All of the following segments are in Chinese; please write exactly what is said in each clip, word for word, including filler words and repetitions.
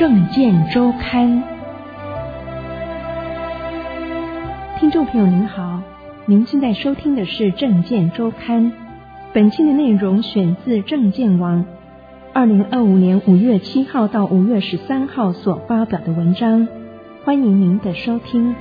政见周刊。听众朋友您好，您现在收听的是政见周刊，本期的内容选自政见网二零二五年五月七号到五月十三号所发表的文章，欢迎您的收听。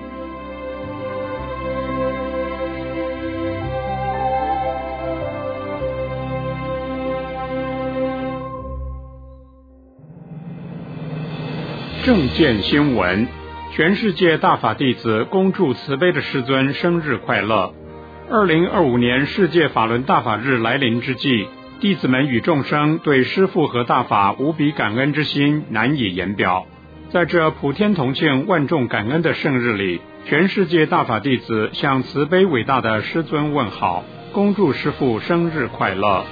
政见新闻，全世界大法弟子恭祝慈悲的师尊生日快乐。二零二五年世界法轮大法日来临之际，弟子们与众生对师父和大法无比感恩之心难以言表。在这普天同庆、万众感恩的圣日里，全世界大法弟子向慈悲伟大的师尊问好，恭祝师父生日快乐。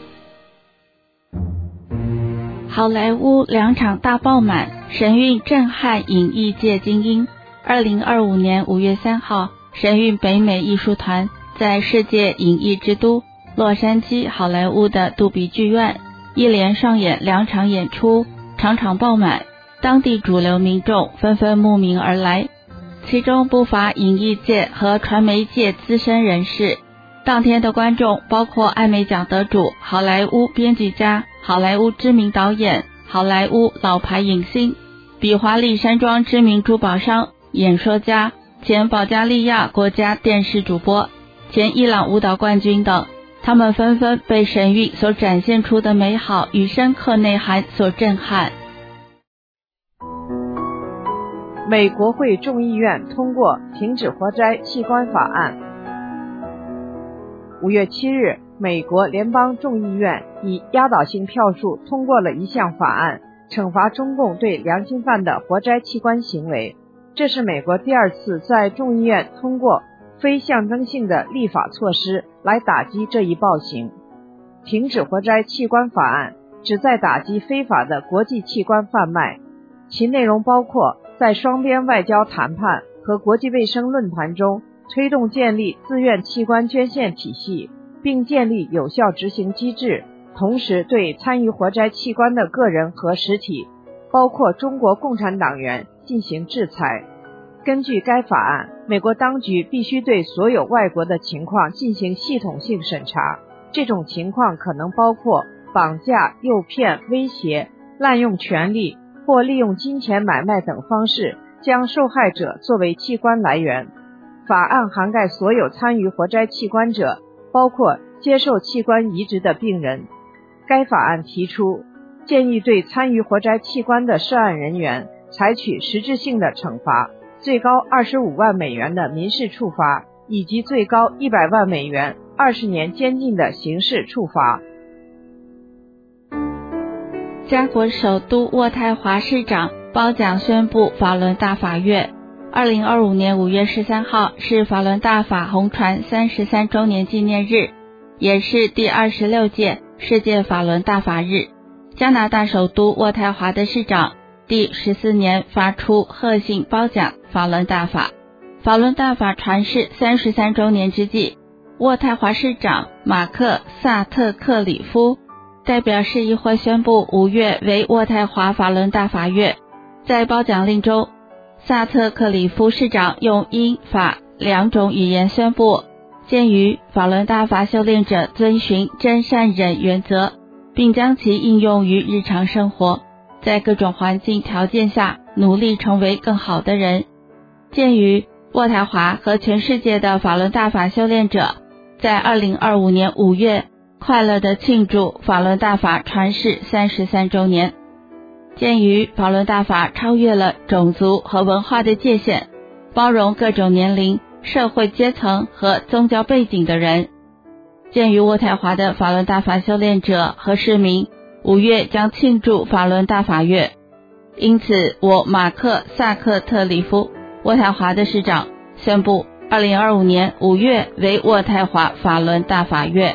好莱坞两场大爆满，神韵震撼影艺界精英。二零二五年五月三号，神韵北美艺术团在世界影艺之都洛杉矶好莱坞的杜比剧院一连上演两场演出，场场爆满，当地主流民众纷纷慕名而来，其中不乏影艺界和传媒界资深人士。当天的观众包括艾美奖得主、好莱坞编剧家、好莱坞知名导演、好莱坞老牌影星、比华利山庄知名珠宝商、演说家、前保加利亚国家电视主播、前伊朗舞蹈冠军等，他们纷纷被神韵所展现出的美好与深刻内涵所震撼。 美国会众议院通过停止活摘器官法案。五月七日，美国联邦众议院以压倒性票数通过了一项法案，惩罚中共对良心犯的活摘器官行为。这是美国第二次在众议院通过非象征性的立法措施来打击这一暴行。停止活摘器官法案旨在打击非法的国际器官贩卖，其内容包括在双边外交谈判和国际卫生论坛中推动建立自愿器官捐献体系，并建立有效执行机制，同时对参与活摘器官的个人和实体，包括中国共产党员进行制裁。根据该法案，美国当局必须对所有外国的情况进行系统性审查，这种情况可能包括绑架、诱骗、威胁、滥用权力或利用金钱买卖等方式将受害者作为器官来源。法案涵盖所有参与活摘器官者，包括接受器官移植的病人。该法案提出，建议对参与活摘器官的涉案人员采取实质性的惩罚，最高二十五万美元的民事处罚，以及最高一百万美元、二十年监禁的刑事处罚。 加国首都渥太华市长褒奖宣布法轮大法月。二零二五年五月十三号是法轮大法红传三十三周年纪念日，也是第二十六届世界法轮大法日。加拿大首都渥太华的市长第十四年发出贺信褒奖法轮大法。法轮大法传世三十三周年之际，渥太华市长马克萨特克里夫代表市议会宣布五月为渥太华法轮大法月。在褒奖令中，萨特克里夫市长用英法两种语言宣布，鉴于法轮大法修炼者遵循真善忍原则，并将其应用于日常生活，在各种环境条件下努力成为更好的人。鉴于渥太华和全世界的法轮大法修炼者在二零二五年五月快乐地庆祝法轮大法传世三十三周年。鉴于法轮大法超越了种族和文化的界限，包容各种年龄、社会阶层和宗教背景的人，鉴于渥太华的法轮大法修炼者和市民五月将庆祝法轮大法月，因此我马克萨克特里夫渥太华的市长宣布二零二五年五月为渥太华法轮大法月。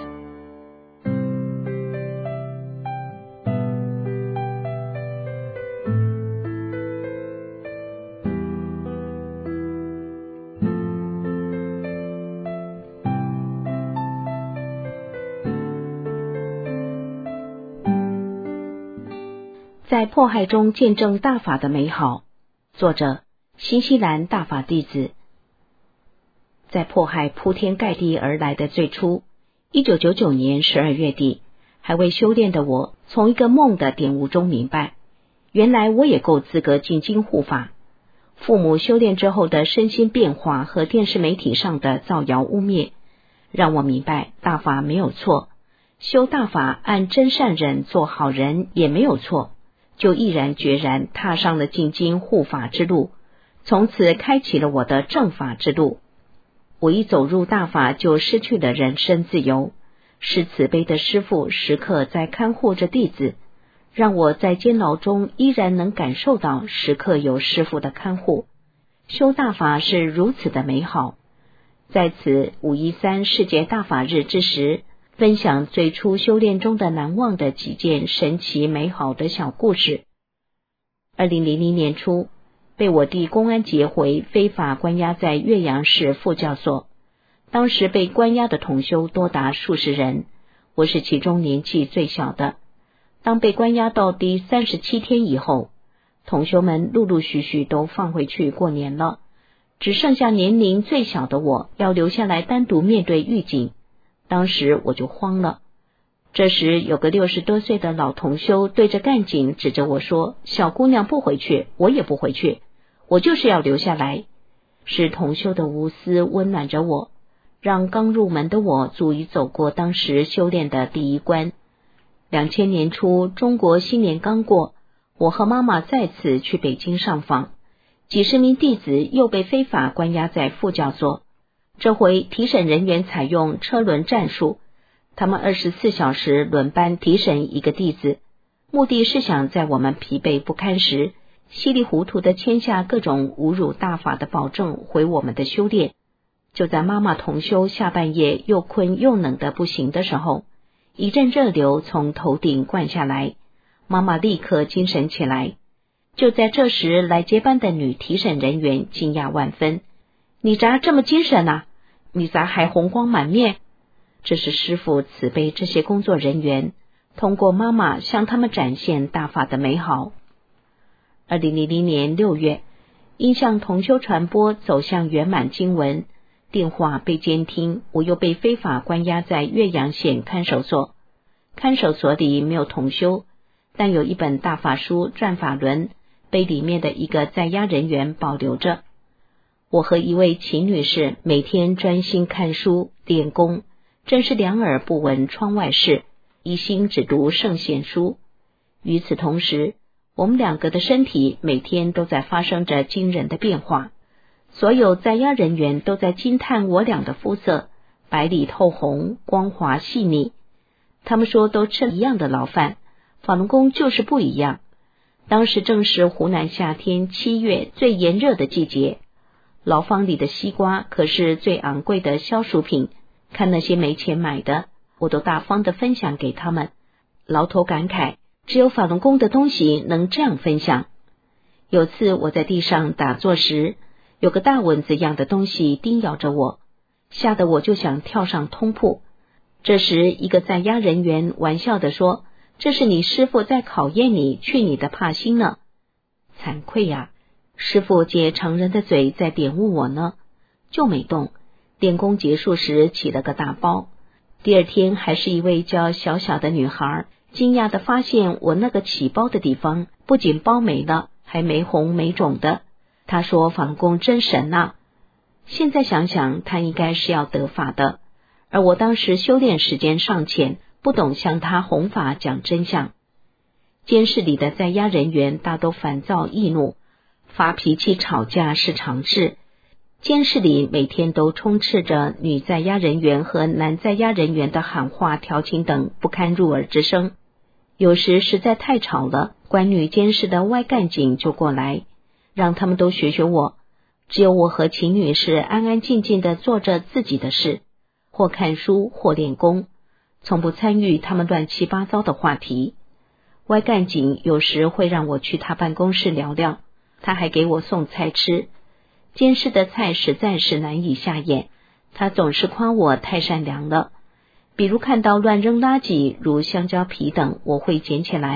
在迫害中见证大法的美好。作者：新西兰大法弟子。在迫害铺天盖地而来的最初，一九九九年十二月底，还未修炼的我，从一个梦的点悟中明白，原来我也够资格进京护法。父母修炼之后的身心变化和电视媒体上的造谣污蔑，让我明白大法没有错，修大法按真善忍做好人也没有错，就毅然决然踏上了进京护法之路，从此开启了我的正法之路。我一走入大法就失去了人身自由，是慈悲的师父时刻在看护着弟子，让我在监牢中依然能感受到时刻有师父的看护。修大法是如此的美好。在此五一三世界大法日之时，分享最初修炼中的难忘的几件神奇美好的小故事。二零零零年初，被我弟公安劫回，非法关押在岳阳市副教所。当时被关押的同修多达数十人，我是其中年纪最小的。当被关押到第三十七天以后，同修们陆陆续续都放回去过年了，只剩下年龄最小的我要留下来单独面对狱警。当时我就慌了。这时有个六十多岁的老同修对着干警指着我说：“小姑娘不回去，我也不回去，我就是要留下来。”是同修的无私温暖着我，让刚入门的我足以走过当时修炼的第一关。两千年初，中国新年刚过，我和妈妈再次去北京上访，几十名弟子又被非法关押在副教所。这回提审人员采用车轮战术，他们二十四小时轮班提审一个弟子，目的是想在我们疲惫不堪时，稀里糊涂地签下各种侮辱大法的保证，毁我们的修炼。就在妈妈同修下半夜又困又冷的不行的时候，一阵热流从头顶灌下来，妈妈立刻精神起来。就在这时，来接班的女提审人员惊讶万分：“你咋这么精神啊？你咋还红光满面？”这是师父慈悲这些工作人员，通过妈妈向他们展现大法的美好。二零零零年六月，因向同修传播走向圆满经文，电话被监听，我又被非法关押在岳阳县看守所。看守所里没有同修，但有一本大法书《转法轮》被里面的一个在押人员保留着。我和一位秦女士每天专心看书练功，真是两耳不闻窗外事，一心只读圣贤书。与此同时，我们两个的身体每天都在发生着惊人的变化，所有在押人员都在惊叹我俩的肤色白里透红，光滑细腻。他们说都吃一样的牢饭，法轮功就是不一样。当时正是湖南夏天七月最炎热的季节，牢房里的西瓜可是最昂贵的消暑品，看那些没钱买的，我都大方的分享给他们。牢头感慨，只有法轮功的东西能这样分享。有次我在地上打坐时，有个大蚊子样的东西叮咬着我，吓得我就想跳上通铺。这时一个在押人员玩笑地说：“这是你师父在考验你，去你的怕心呢。”惭愧呀，师父借常人的嘴在点悟我呢，就没动。练功结束时起了个大包，第二天还是一位叫小小的女孩惊讶地发现我那个起包的地方不仅包没了，还没红没肿的。她说法轮功真神啊！现在想想，她应该是要得法的，而我当时修炼时间尚浅，不懂向她弘法讲真相。监视里的在押人员大都烦躁易怒，发脾气吵架是常事。监视里每天都充斥着女在押人员和男在押人员的喊话、调情等不堪入耳之声。有时实在太吵了，管女监视的外干警就过来，让他们都学学我。只有我和秦女士安安静静地做着自己的事，或看书或练功，从不参与他们乱七八糟的话题。外干警有时会让我去他办公室聊聊，他还给我送菜吃。监视的菜实在是难以下咽，他总是夸我太善良了。比如看到乱扔垃圾，如香蕉皮等，我会捡起来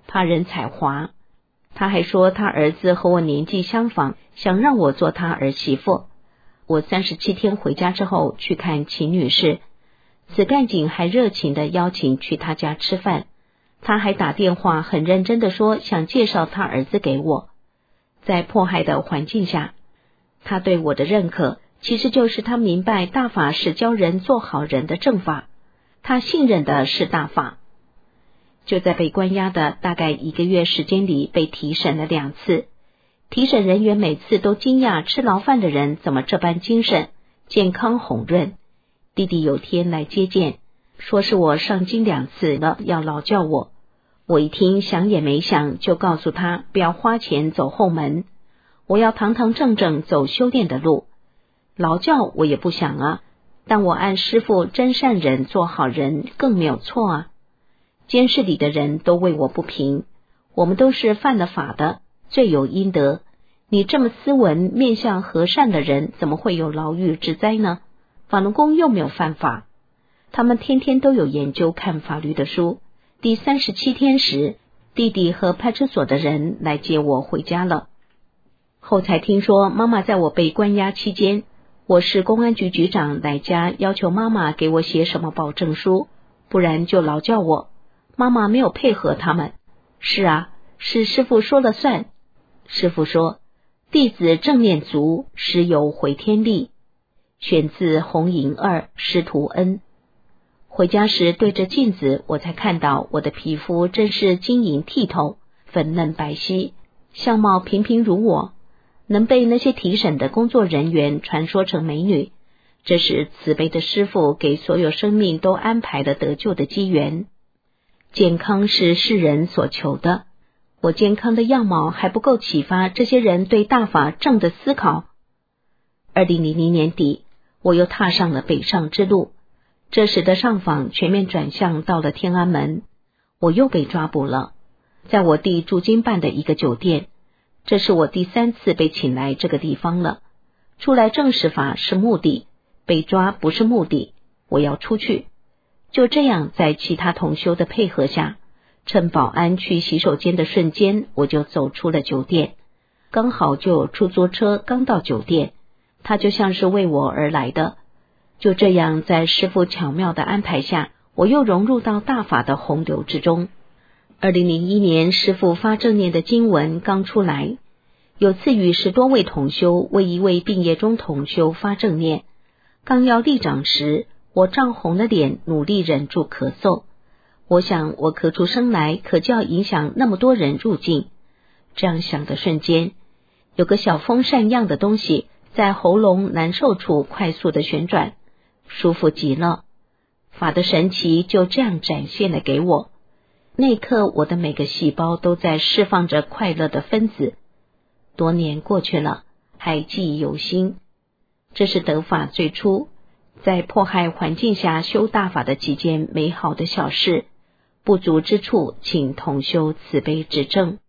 怕人踩滑。他还说他儿子和我年纪相仿，想让我做他儿媳妇。我三十七天回家之后去看秦女士，此干警还热情地邀请去他家吃饭，他还打电话很认真地说想介绍他儿子给我。在迫害的环境下，他对我的认可其实就是他明白大法是教人做好人的正法，他信任的是大法。就在被关押的大概一个月时间里，被提审了两次，提审人员每次都惊讶吃牢饭的人怎么这般精神健康红润。弟弟有天来接见，说是我上京两次了，要劳教我。我一听想也没想，就告诉他不要花钱走后门，我要堂堂正正走修炼的路。劳教我也不想啊，但我按师父真善人做好人更没有错啊。监视里的人都为我不平，我们都是犯了法的，罪有应得。你这么斯文面相和善的人，怎么会有牢狱之灾呢？法轮功又没有犯法。他们天天都有研究看法律的书。第三十七天时，弟弟和派出所的人来接我回家了。后才听说妈妈在我被关押期间，我市公安局局长来家要求妈妈给我写什么保证书，不然就劳教我。妈妈没有配合他们。是啊，是师父说了算。师父说，弟子正念足，实有回天力。选自红银二师徒恩。回家时对着镜子，我才看到我的皮肤真是晶莹剔透，粉嫩白皙，相貌平平如我，能被那些提审的工作人员传说成美女，这是慈悲的师父给所有生命都安排了得救的机缘。健康是世人所求的，我健康的样貌还不够启发这些人对大法正的思考。二零零零年底，我又踏上了北上之路，这时的上访全面转向到了天安门，我又被抓捕了，在我弟驻京办的一个酒店。这是我第三次被请来这个地方了。出来正视法是目的，被抓不是目的，我要出去。就这样，在其他同修的配合下，趁保安去洗手间的瞬间，我就走出了酒店。刚好就有出租车刚到酒店，他就像是为我而来的。就这样，在师父巧妙的安排下，我又融入到大法的洪流之中。二零零一年，师父发正念的经文刚出来，有次与十多位同修为一位病业中同修发正念，刚要立掌时，我涨红了脸，努力忍住咳嗽。我想我咳出声来，可就要影响那么多人入境。这样想的瞬间，有个小风扇样的东西在喉咙难受处快速的旋转，舒服极了。法的神奇就这样展现了给我。那一刻，我的每个细胞都在释放着快乐的分子。多年过去了，还记忆犹新。这是得法最初在迫害环境下修大法的几件美好的小事，不足之处请同修慈悲指正。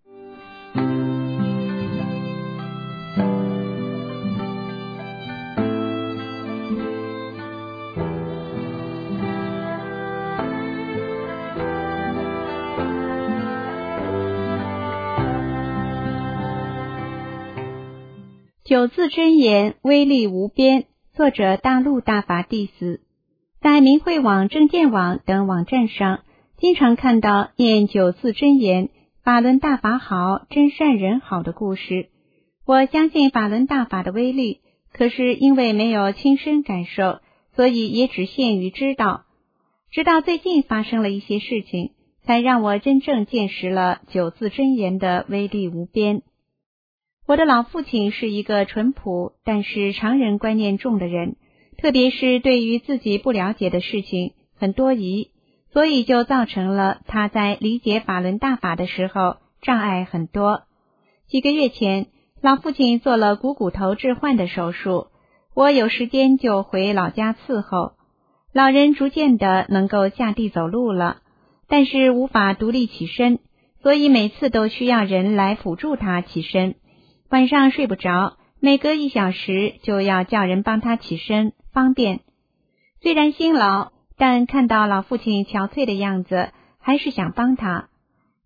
九字真言威力无边，作者大陆大法弟子。在明慧网、正见网等网站上，经常看到念九字真言法轮大法好，真善人好的故事。我相信法轮大法的威力，可是因为没有亲身感受，所以也只限于知道。直到最近发生了一些事情，才让我真正见识了九字真言的威力无边。我的老父亲是一个淳朴但是常人观念重的人，特别是对于自己不了解的事情很多疑，所以就造成了他在理解法轮大法的时候障碍很多。几个月前，老父亲做了股骨头置换的手术，我有时间就回老家伺候。老人逐渐的能够下地走路了，但是无法独立起身，所以每次都需要人来辅助他起身。晚上睡不着，每隔一小时就要叫人帮他起身，方便。虽然辛劳，但看到老父亲憔悴的样子，还是想帮他。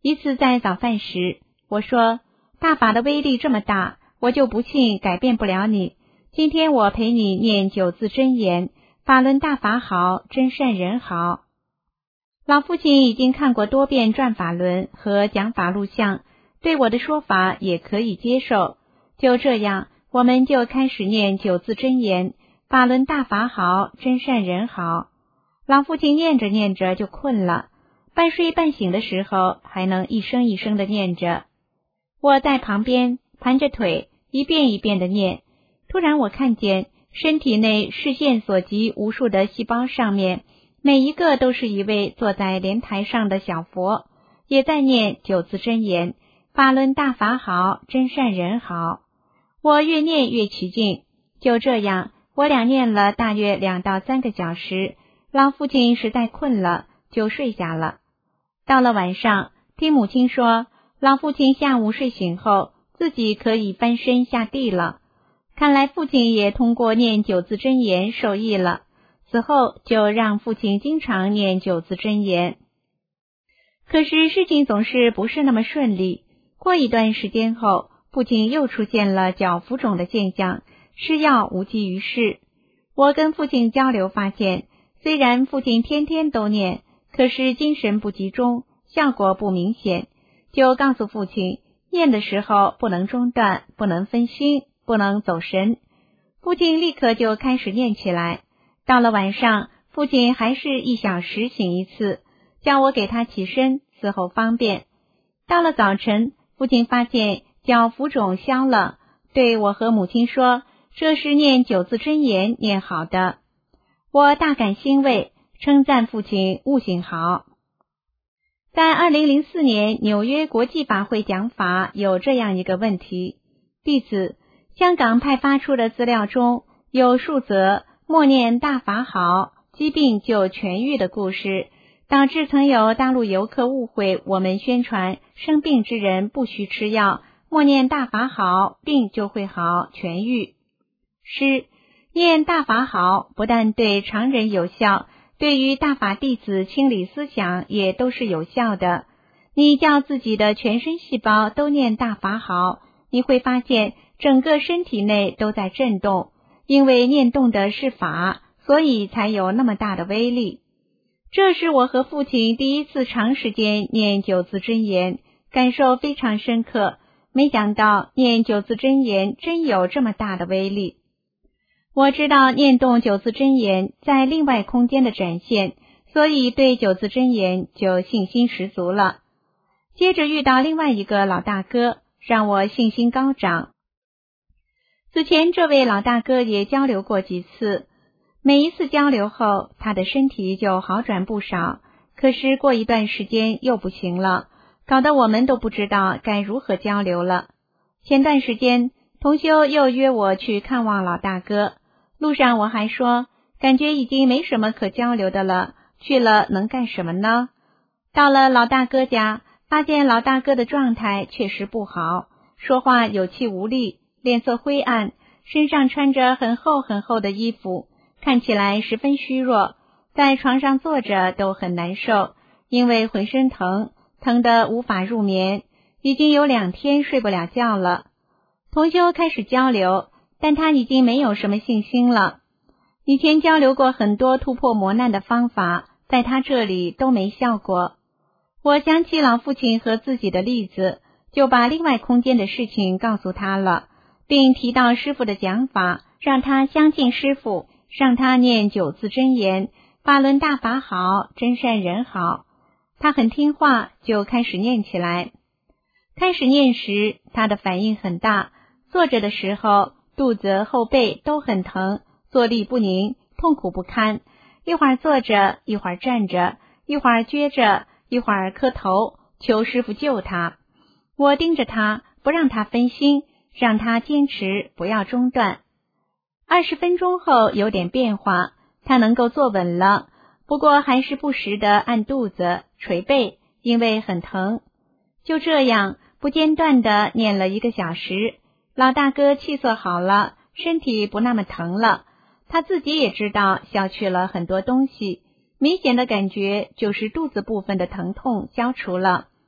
一次在早饭时，我说，大法的威力这么大，我就不信改变不了你。今天我陪你念九字真言，法轮大法好，真善人好。老父亲已经看过多遍转法轮和讲法录像，对我的说法也可以接受。就这样，我们就开始念九字真言，法轮大法好，真善人好。老父亲念着念着就困了，半睡半醒的时候还能一声一声的念着。我在旁边盘着腿，一遍一遍的念。突然我看见身体内视线所及无数的细胞上面，每一个都是一位坐在莲台上的小佛，也在念九字真言，法轮大法好，真善人好。我越念越起劲，就这样我俩念了大约两到三个小时，老父亲实在困了，就睡下了。到了晚上，听母亲说，老父亲下午睡醒后自己可以翻身下地了，看来父亲也通过念九字真言受益了。此后就让父亲经常念九字真言。可是事情总是不是那么顺利，过一段时间后，父亲又出现了脚浮肿的现象，吃药无济于事。我跟父亲交流发现，虽然父亲天天都念，可是精神不集中，效果不明显，就告诉父亲，念的时候不能中断，不能分心，不能走神。父亲立刻就开始念起来。到了晚上，父亲还是一小时醒一次，叫我给他起身，伺候方便。到了早晨，父亲发现脚浮肿消了，对我和母亲说，这是念九字真言念好的。我大感欣慰，称赞父亲悟性好。在二零零四年纽约国际法会讲法有这样一个问题，弟子，香港派发出的资料中有数则默念大法好，疾病就痊愈的故事，导致曾有大陆游客误会我们宣传生病之人不需吃药，默念大法好，病就会好痊愈。诗念大法好不但对常人有效，对于大法弟子清理思想也都是有效的。你叫自己的全身细胞都念大法好，你会发现整个身体内都在震动，因为念动的是法，所以才有那么大的威力。这是我和父亲第一次长时间念九字真言，感受非常深刻，没想到念九字真言真有这么大的威力。我知道念动九字真言在另外空间的展现，所以对九字真言就信心十足了。接着遇到另外一个老大哥，让我信心高涨。此前这位老大哥也交流过几次，每一次交流后他的身体就好转不少，可是过一段时间又不行了，搞得我们都不知道该如何交流了。前段时间同修又约我去看望老大哥，路上我还说感觉已经没什么可交流的了，去了能干什么呢？到了老大哥家，发现老大哥的状态确实不好，说话有气无力，脸色灰暗，身上穿着很厚很厚的衣服，看起来十分虚弱，在床上坐着都很难受，因为浑身疼，疼得无法入眠，已经有两天睡不了觉了。同修开始交流，但他已经没有什么信心了。以前交流过很多突破磨难的方法，在他这里都没效果。我想起老父亲和自己的例子，就把另外空间的事情告诉他了，并提到师父的讲法，让他相信师父，让他念九字真言，法轮大法好，真善人好。他很听话，就开始念起来。开始念时，他的反应很大，坐着的时候肚子后背都很疼，坐立不宁，痛苦不堪，一会儿坐着，一会儿站着，一会儿撅着，一会儿磕头，求师父救他。我盯着他，不让他分心，让他坚持，不要中断。二十分钟后有点变化，他能够坐稳了，不过还是不时地按肚子、捶背，因为很疼。就这样不间断地念了一个小时，老大哥气色好了，身体不那么疼了，他自己也知道消去了很多东西，明显的感觉就是肚子部分的疼痛消除了，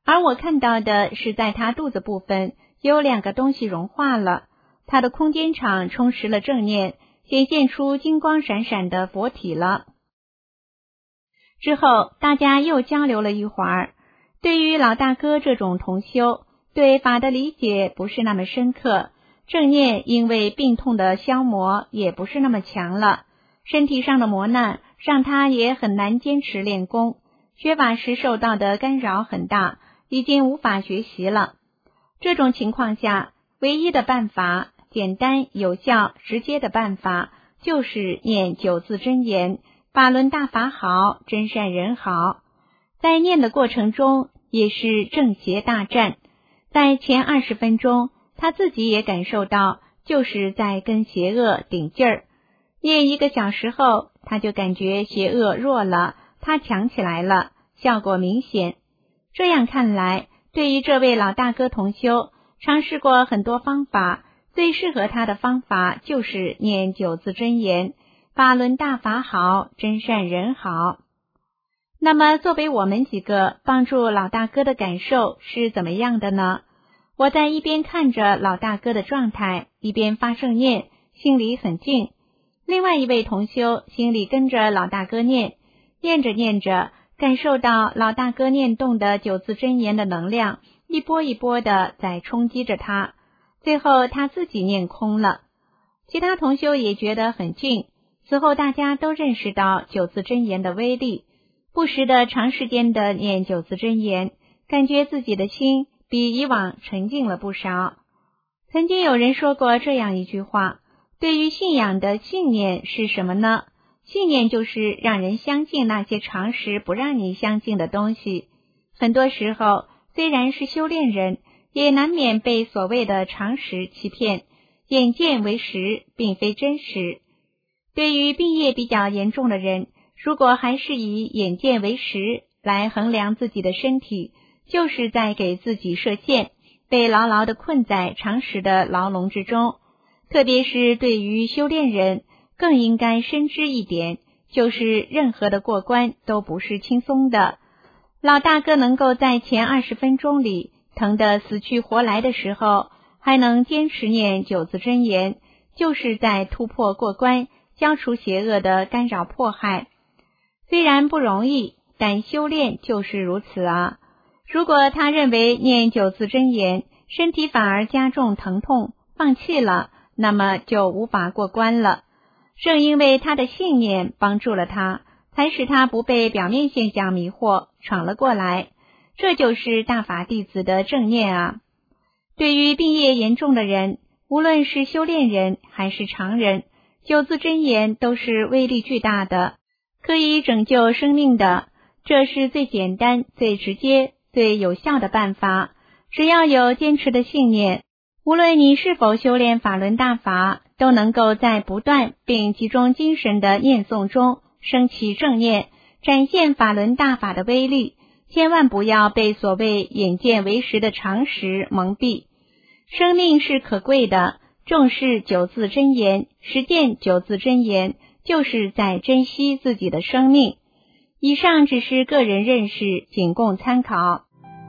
而我看到的是在他肚子部分有两个东西融化了，他的空间场充实了正念，显现出金光闪闪的佛体了。之后大家又交流了一会儿，对于老大哥这种同修，对法的理解不是那么深刻，正念因为病痛的消磨也不是那么强了，身体上的磨难让他也很难坚持练功，学法时受到的干扰很大，已经无法学习了。这种情况下，唯一的办法，简单有效直接的办法，就是念九字真言，法轮大法好，真善人好。在念的过程中也是正邪大战，在前二十分钟他自己也感受到就是在跟邪恶顶劲儿，念一个小时后他就感觉邪恶弱了，他强起来了，效果明显。这样看来，对于这位老大哥同修，尝试过很多方法，最适合他的方法就是念九字真言，法轮大法好，真善人好。那么作为我们几个帮助老大哥的感受是怎么样的呢？我在一边看着老大哥的状态，一边发正念，心里很静。另外一位同修心里跟着老大哥念，念着念着，感受到老大哥念动的九字真言的能量一波一波的在冲击着他，最后他自己念空了。其他同修也觉得很静，此后大家都认识到九字真言的威力，不时的长时间的念九字真言，感觉自己的心比以往沉静了不少。曾经有人说过这样一句话，对于信仰的信念是什么呢？信念就是让人相信那些常识不让你相信的东西。很多时候，虽然是修炼人，也难免被所谓的常识欺骗，眼见为实，并非真实。对于病业比较严重的人，如果还是以眼见为实来衡量自己的身体，就是在给自己设限，被牢牢地困在常识的牢笼之中。特别是对于修炼人，更应该深知一点，就是任何的过关都不是轻松的。老大哥能够在前二十分钟里疼得死去活来的时候，还能坚持念九字真言，就是在突破过关，消除邪恶的干扰迫害。虽然不容易，但修炼就是如此啊。如果他认为念九字真言，身体反而加重疼痛，放弃了，那么就无法过关了。正因为他的信念帮助了他，才使他不被表面现象迷惑，闯了过来。这就是大法弟子的正念啊！对于病业严重的人，无论是修炼人还是常人，九字真言都是威力巨大的，可以拯救生命的。这是最简单、最直接、最有效的办法。只要有坚持的信念，无论你是否修炼法轮大法，都能够在不断并集中精神的念诵中升起正念，展现法轮大法的威力。千万不要被所谓眼见为实的常识蒙蔽。生命是可贵的，重视九字真言，实践九字真言，就是在珍惜自己的生命。以上只是个人认识，仅供参考。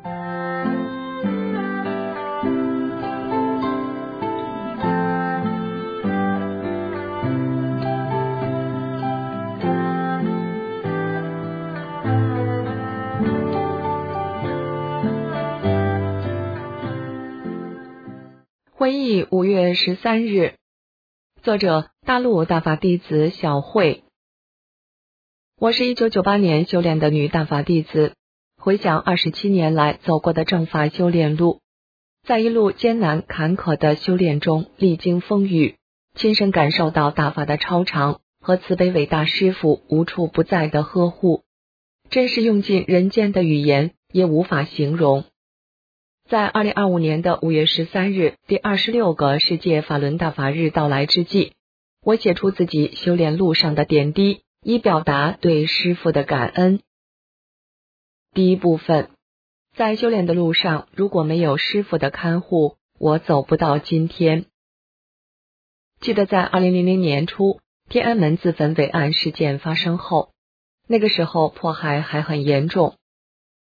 回忆五月十三日，作者大陆大法弟子小慧。我是一九九八年修炼的女大法弟子，回想二十七年来走过的正法修炼路，在一路艰难坎坷的修炼中历经风雨，亲身感受到大法的超常和慈悲伟大师父无处不在的呵护，真是用尽人间的语言也无法形容。在二零二五年的五月十三日，第二十六个世界法轮大法日到来之际，我写出自己修炼路上的点滴，以表达对师父的感恩。第一部分，在修炼的路上，如果没有师父的看护，我走不到今天。记得在二零零零年初，天安门自焚伟案事件发生后，那个时候迫害还很严重，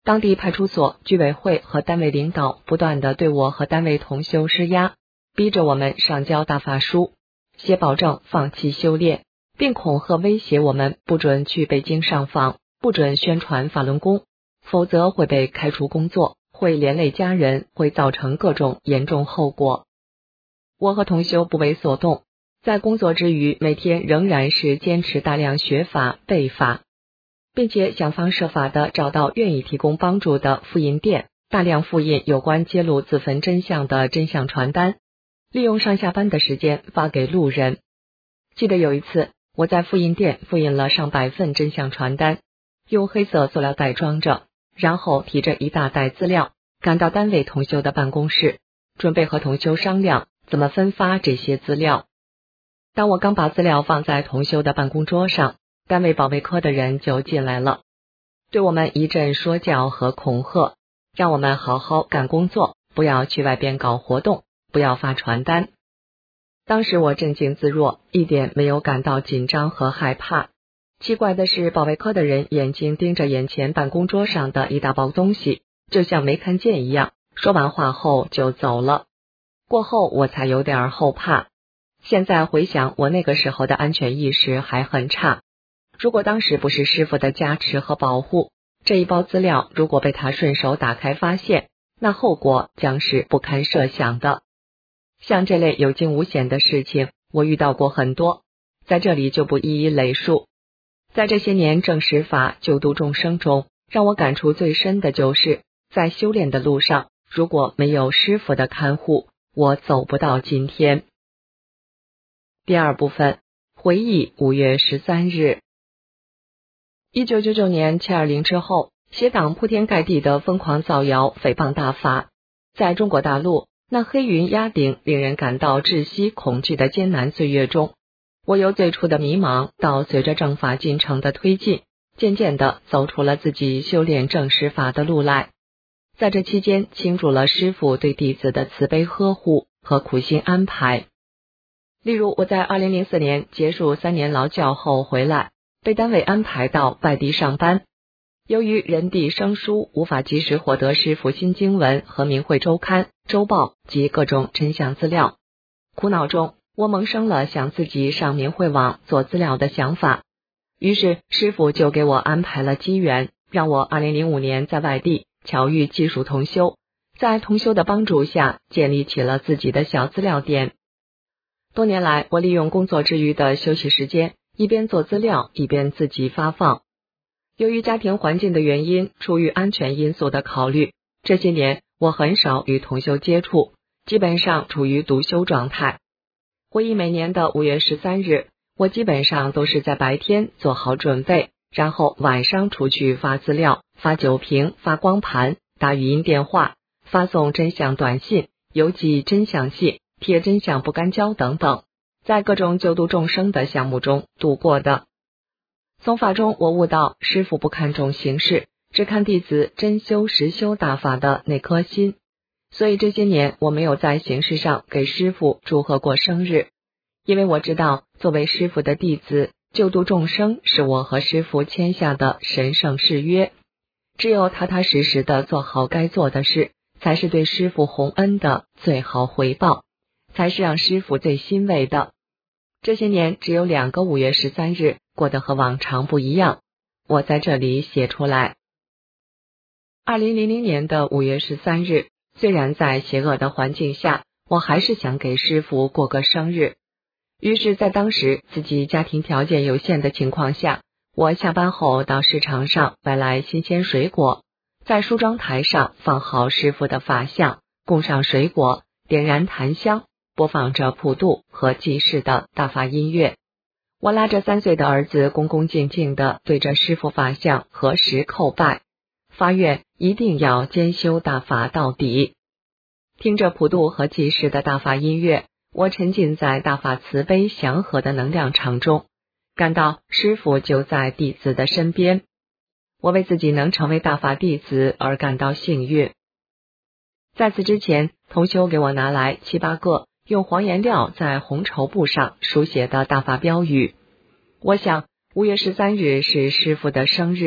当地派出所、居委会和单位领导不断地对我和单位同修施压，逼着我们上交大法书，写保证放弃修炼，并恐吓威胁我们不准去北京上访，不准宣传法轮功，否则会被开除工作，会连累家人，会造成各种严重后果。我和同修不为所动，在工作之余，每天仍然是坚持大量学法、背法，并且想方设法地找到愿意提供帮助的复印店，大量复印有关揭露自焚真相的真相传单，利用上下班的时间发给路人。记得有一次，我在复印店复印了上百份真相传单，用黑色塑料袋装着，然后提着一大袋资料赶到单位同修的办公室，准备和同修商量怎么分发这些资料。当我刚把资料放在同修的办公桌上，单位保卫科的人就进来了，对我们一阵说教和恐吓，让我们好好干工作，不要去外边搞活动，不要发传单。当时我镇静自若，一点没有感到紧张和害怕。奇怪的是，保卫科的人眼睛盯着眼前办公桌上的一大包东西，就像没看见一样，说完话后就走了。过后我才有点后怕。现在回想，我那个时候的安全意识还很差。如果当时不是师父的加持和保护，这一包资料如果被他顺手打开发现，那后果将是不堪设想的。像这类有惊无险的事情，我遇到过很多，在这里就不一一累述。在这些年正实法救度众生中，让我感触最深的就是，在修炼的路上，如果没有师父的看护，我走不到今天。第二部分，回忆五月十三日。一九九九年七二零之后，邪党铺天盖地的疯狂造谣诽谤大法，在中国大陆那黑云压顶令人感到窒息恐惧的艰难岁月中，我由最初的迷茫到随着正法进程的推进，渐渐地走出了自己修炼正实法的路来。在这期间，倾注了师父对弟子的慈悲呵护和苦心安排。例如，我在二零零四年结束三年劳教后回来，被单位安排到外地上班。由于人地生疏，无法及时获得师父新经文和明慧周刊、周报及各种真相资料。苦恼中，我萌生了想自己上明慧网做资料的想法。于是师父就给我安排了机缘，让我二零零五年在外地巧遇技术同修，在同修的帮助下建立起了自己的小资料点。多年来，我利用工作之余的休息时间，一边做资料，一边自己发放。由于家庭环境的原因，出于安全因素的考虑，这些年我很少与同修接触，基本上处于独修状态。回忆每年的五月十三日，我基本上都是在白天做好准备，然后晚上出去发资料、发酒瓶、发光盘、打语音电话、发送真相短信、邮寄真相信、贴真相不干胶等等，在各种救度众生的项目中度过的。从法中我悟到，师父不看重形式，只看弟子真修实修大法的那颗心。所以这些年我没有在形式上给师父祝贺过生日，因为我知道作为师父的弟子，救度众生是我和师父签下的神圣誓约。只有踏踏实实的做好该做的事，才是对师父洪恩的最好回报，才是让师父最欣慰的。这些年只有两个五月十三日过得和往常不一样，我在这里写出来。二零零零年的五月十三日，虽然在邪恶的环境下，我还是想给师父过个生日。于是在当时自己家庭条件有限的情况下，我下班后到市场上买来新鲜水果，在梳妆台上放好师父的法像，供上水果，点燃檀香，播放着普渡和济世的大法音乐。我拉着三岁的儿子恭恭敬敬地对着师父法像合十叩拜，发愿一定要兼修大法到底。听着普渡和济世的大法音乐，我沉浸在大法慈悲祥和的能量场中，感到师父就在弟子的身边。我为自己能成为大法弟子而感到幸运。在此之前，同修给我拿来七八个用黄颜料在红绸布上书写的大法标语。我想五月十三日是师父的生日，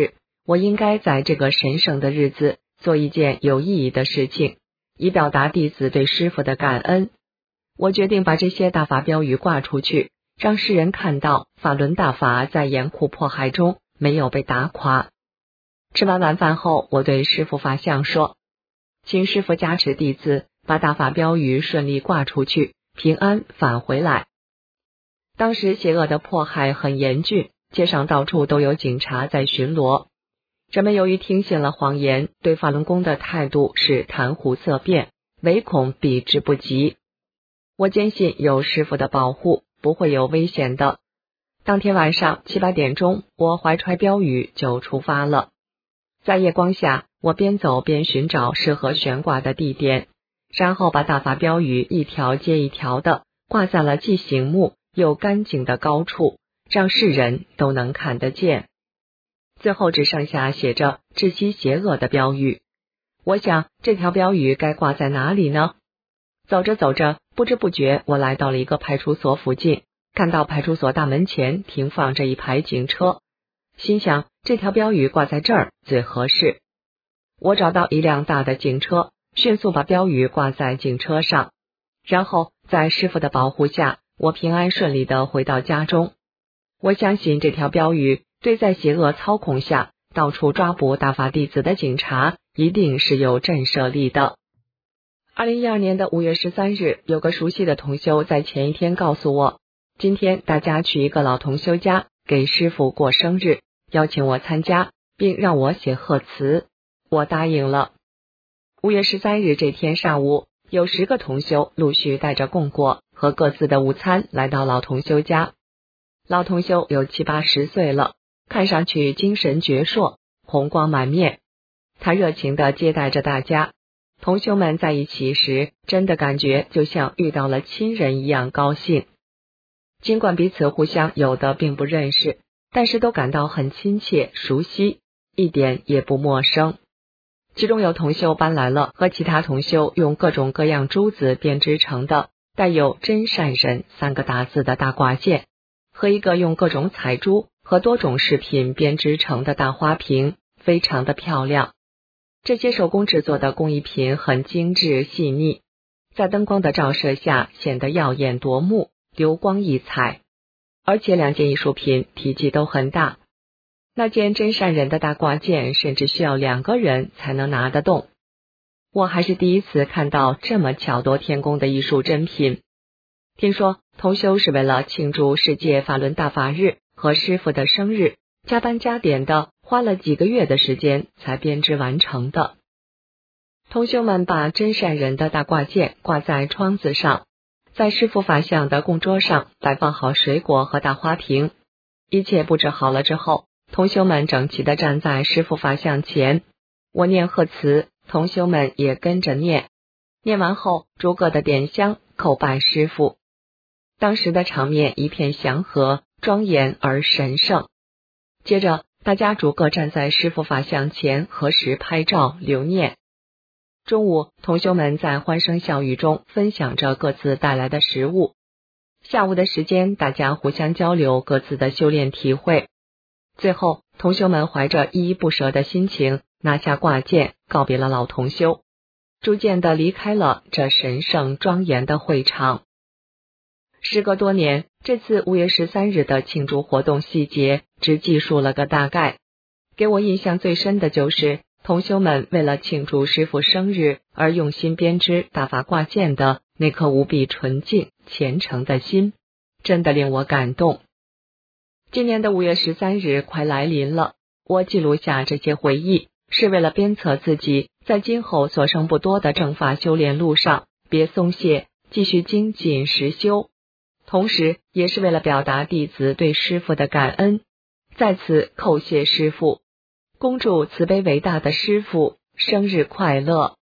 我应该在这个神圣的日子做一件有意义的事情，以表达弟子对师父的感恩。我决定把这些大法标语挂出去，让世人看到法轮大法在严酷迫害中没有被打垮。吃完晚饭后，我对师父法相说，请师父加持弟子把大法标语顺利挂出去，平安返回来。当时邪恶的迫害很严峻，街上到处都有警察在巡逻。人们由于听信了谎言，对法轮功的态度是谈虎色变，唯恐避之不及。我坚信有师父的保护，不会有危险的。当天晚上七八点钟，我怀揣标语就出发了。在夜光下，我边走边寻找适合悬挂的地点，然后把大法标语一条接一条的挂在了既醒目又干净的高处，让世人都能看得见。最后只剩下写着窒息邪恶的标语。我想这条标语该挂在哪里呢？走着走着，不知不觉我来到了一个派出所附近，看到派出所大门前停放着一排警车，心想这条标语挂在这儿最合适。我找到一辆大的警车，迅速把标语挂在警车上，然后在师父的保护下，我平安顺利地回到家中。我相信这条标语对在邪恶操控下到处抓捕大法弟子的警察一定是有震慑力的。二零一二年的五月十三日，有个熟悉的同修在前一天告诉我，今天大家去一个老同修家给师父过生日，邀请我参加，并让我写贺词。我答应了。五月十三日这天上午，有十个同修陆续带着供果和各自的午餐来到老同修家。老同修有七八十岁了，看上去精神矍铄，红光满面。他热情地接待着大家，同修们在一起时，真的感觉就像遇到了亲人一样高兴。尽管彼此互相有的并不认识，但是都感到很亲切熟悉，一点也不陌生。其中有同修搬来了和其他同修用各种各样珠子编织成的带有真善人三个大字的大挂件，和一个用各种彩珠和多种饰品编织成的大花瓶，非常的漂亮。这些手工制作的工艺品很精致细腻，在灯光的照射下显得耀眼夺目，流光溢彩。而且两件艺术品体积都很大，那件真善人的大挂件甚至需要两个人才能拿得动。我还是第一次看到这么巧夺天工的艺术珍品。听说同修是为了庆祝世界法轮大法日和师父的生日，加班加点的花了几个月的时间才编织完成的。同修们把真善人的大挂件挂在窗子上，在师父法像的供桌上摆放好水果和大花瓶。一切布置好了之后，同修们整齐地站在师父法像前，我念贺词，同修们也跟着念。念完后，逐个的点香叩拜师父。当时的场面一片祥和，庄严而神圣。接着大家逐个站在师父法像前合十拍照留念。中午，同修们在欢声笑语中分享着各自带来的食物。下午的时间，大家互相交流各自的修炼体会。最后，同修们怀着依依不舍的心情，拿下挂件，告别了老同修，逐渐地离开了这神圣庄严的会场。时隔多年，这次五月十三日的庆祝活动细节只记述了个大概。给我印象最深的就是同修们为了庆祝师父生日而用心编织大法挂件的那颗无比纯净虔诚的心，真的令我感动。今年的五月十三日快来临了，我记录下这些回忆，是为了鞭策自己在今后所剩不多的正法修炼路上别松懈，继续精进实修，同时也是为了表达弟子对师父的感恩，在此叩谢师父，恭祝慈悲伟大的师父生日快乐。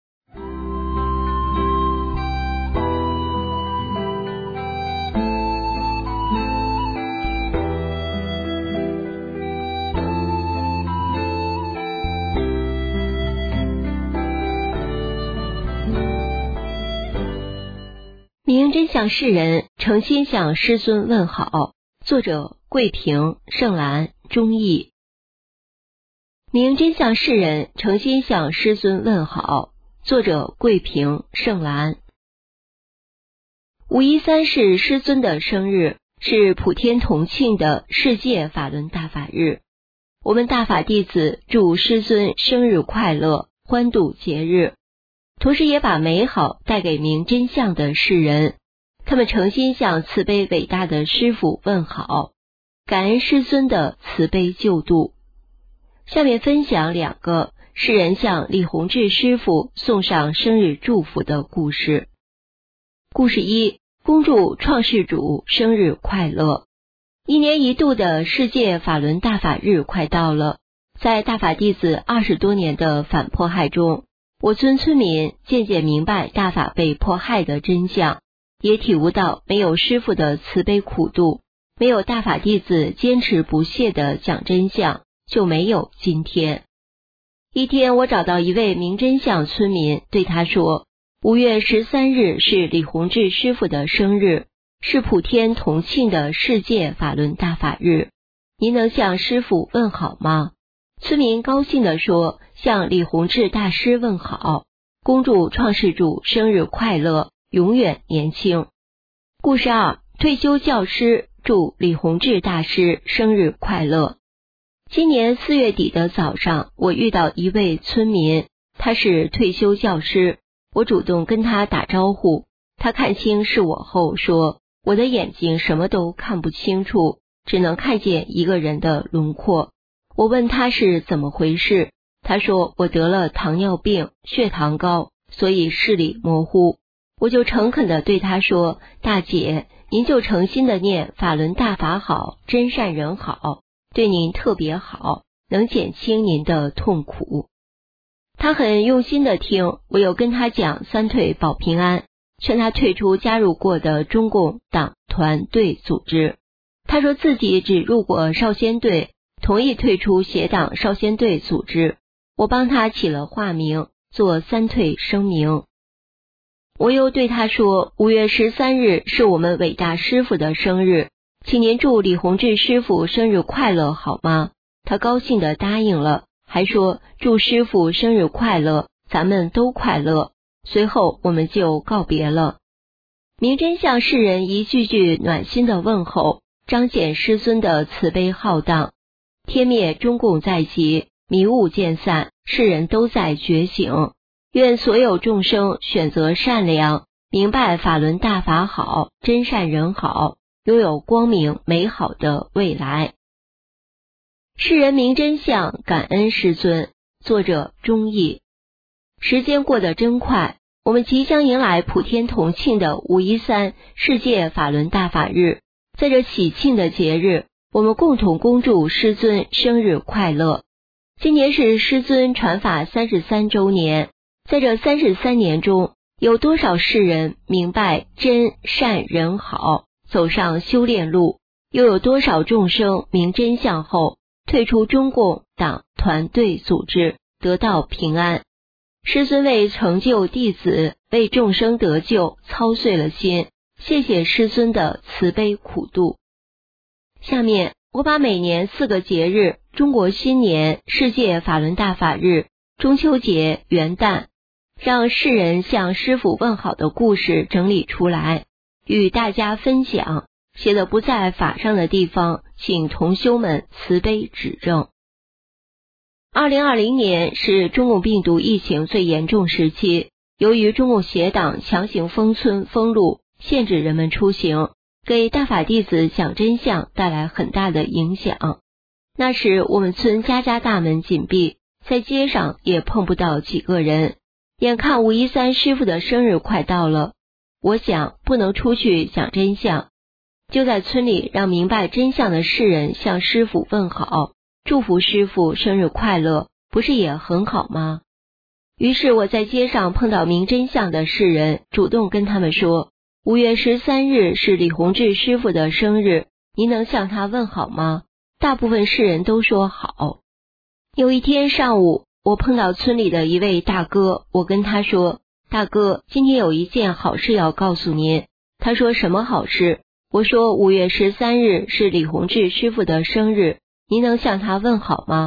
明真向世人，诚心向师尊问好。作者：桂平、盛兰、钟毅。 明真相世人诚心向师尊问好。作者桂平、盛兰。五一三是师尊的生日，是普天同庆的世界法轮大法日。我们大法弟子祝师尊生日快乐，欢度节日，同时也把美好带给明真相的世人。他们诚心向慈悲伟大的师父问好，感恩师尊的慈悲救度。下面分享两个世人向李洪志师父送上生日祝福的故事。故事一，恭祝创世主生日快乐。一年一度的世界法轮大法日快到了，在大法弟子二十多年的反迫害中，我村村民渐渐明白大法被迫害的真相，也体悟到没有师父的慈悲苦度，没有大法弟子坚持不懈地讲真相，就没有今天。一天，我找到一位明真相村民，对他说，五月十三日是李洪志师父的生日，是普天同庆的世界法轮大法日，您能向师父问好吗？村民高兴地说，向李洪志大师问好，恭祝创世主生日快乐，永远年轻。故事二，退休教师祝李洪志大师生日快乐。今年四月底的早上，我遇到一位村民，他是退休教师，我主动跟他打招呼，他看清是我后说，我的眼睛什么都看不清楚，只能看见一个人的轮廓。我问他是怎么回事，他说我得了糖尿病，血糖高，所以视力模糊。我就诚恳地对他说，大姐，您就诚心的念法轮大法好，真善人好，对您特别好，能减轻您的痛苦。他很用心的听，我又跟他讲三退保平安，劝他退出加入过的中共党团队组织。他说自己只入过少先队，同意退出协党少先队组织。我帮他起了化名，做三退声明。我又对他说，五月十三日是我们伟大师父的生日，请您祝李洪志师父生日快乐好吗？他高兴地答应了，还说祝师父生日快乐，咱们都快乐。随后我们就告别了。明真相世人一句句暖心的问候，彰显师尊的慈悲浩荡。天灭中共在即，迷雾渐散，世人都在觉醒。愿所有众生选择善良，明白法轮大法好，真善人好，拥有光明美好的未来。世人明真相，感恩师尊。作者钟毅。时间过得真快，我们即将迎来普天同庆的五一三世界法轮大法日。在这喜庆的节日，我们共同恭祝师尊生日快乐。今年是师尊传法三十三周年，在这三十三年中，有多少世人明白真善人好，走上修炼路，又有多少众生明真相后退出中共党团队组织，得到平安。师尊为成就弟子，为众生得救操碎了心，谢谢师尊的慈悲苦度。下面我把每年四个节日，中国新年、世界法轮大法日、中秋节、元旦，让世人向师父问好的故事整理出来，与大家分享。写的不在法上的地方，请同修们慈悲指正。二零二零年是中共病毒疫情最严重时期，由于中共协党强行封村封路，限制人们出行，给大法弟子讲真相带来很大的影响。那时我们村家家大门紧闭，在街上也碰不到几个人。眼看五一三师父的生日快到了，我想不能出去讲真相，就在村里让明白真相的世人向师父问好，祝福师父生日快乐，不是也很好吗？于是我在街上碰到明真相的世人，主动跟他们说，五月十三日是李洪志师父的生日，您能向他问好吗？大部分世人都说好。有一天上午，我碰到村里的一位大哥，我跟他说，大哥，今天有一件好事要告诉您。他说什么好事？我说五月十三日是李洪志师父的生日，您能向他问好吗？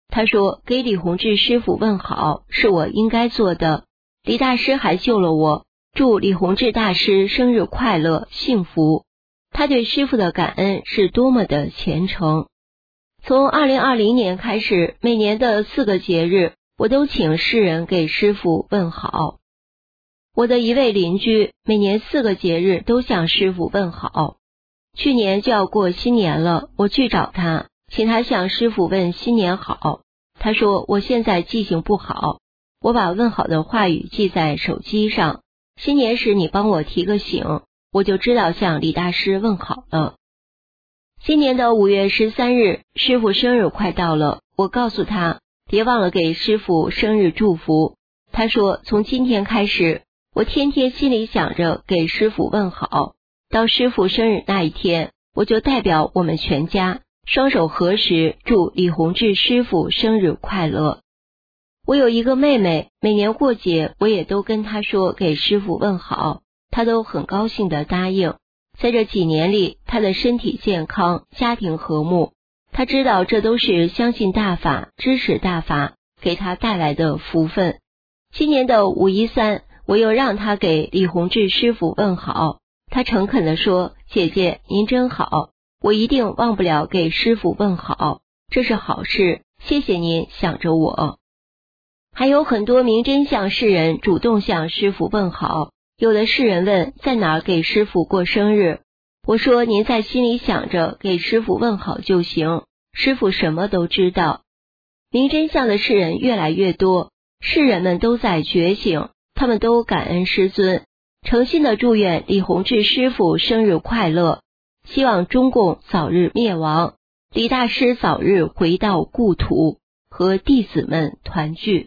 他说给李洪志师傅问好是我应该做的，李大师还救了我，祝李洪志大师生日快乐幸福。他对师傅的感恩是多么的虔诚。从二零二零年开始，每年的四个节日我都请诗人给师傅问好。我的一位邻居每年四个节日都向师傅问好。去年就要过新年了，我去找他，请他向师傅问新年好。他说我现在记性不好，我把问好的话语记在手机上，新年时你帮我提个醒，我就知道向李大师问好了。今年的五月十三日，师傅生日快到了，我告诉他别忘了给师傅生日祝福。他说从今天开始，我天天心里想着给师傅问好，到师傅生日那一天，我就代表我们全家双手合十，祝李洪志师傅生日快乐。我有一个妹妹，每年过节我也都跟她说给师傅问好，她都很高兴的答应。在这几年里，她的身体健康，家庭和睦，她知道这都是相信大法、支持大法给她带来的福分。今年的五一三，我又让她给李洪志师傅问好，她诚恳地说，姐姐您真好，我一定忘不了给师傅问好，这是好事，谢谢您想着我。还有很多明真相世人主动向师傅问好，有的世人问在哪儿给师傅过生日，我说您在心里想着给师傅问好就行，师傅什么都知道。明真相的世人越来越多，世人们都在觉醒，他们都感恩师尊，诚心的祝愿李洪志师傅生日快乐，希望中共早日灭亡，李大师早日回到故土，和弟子们团聚。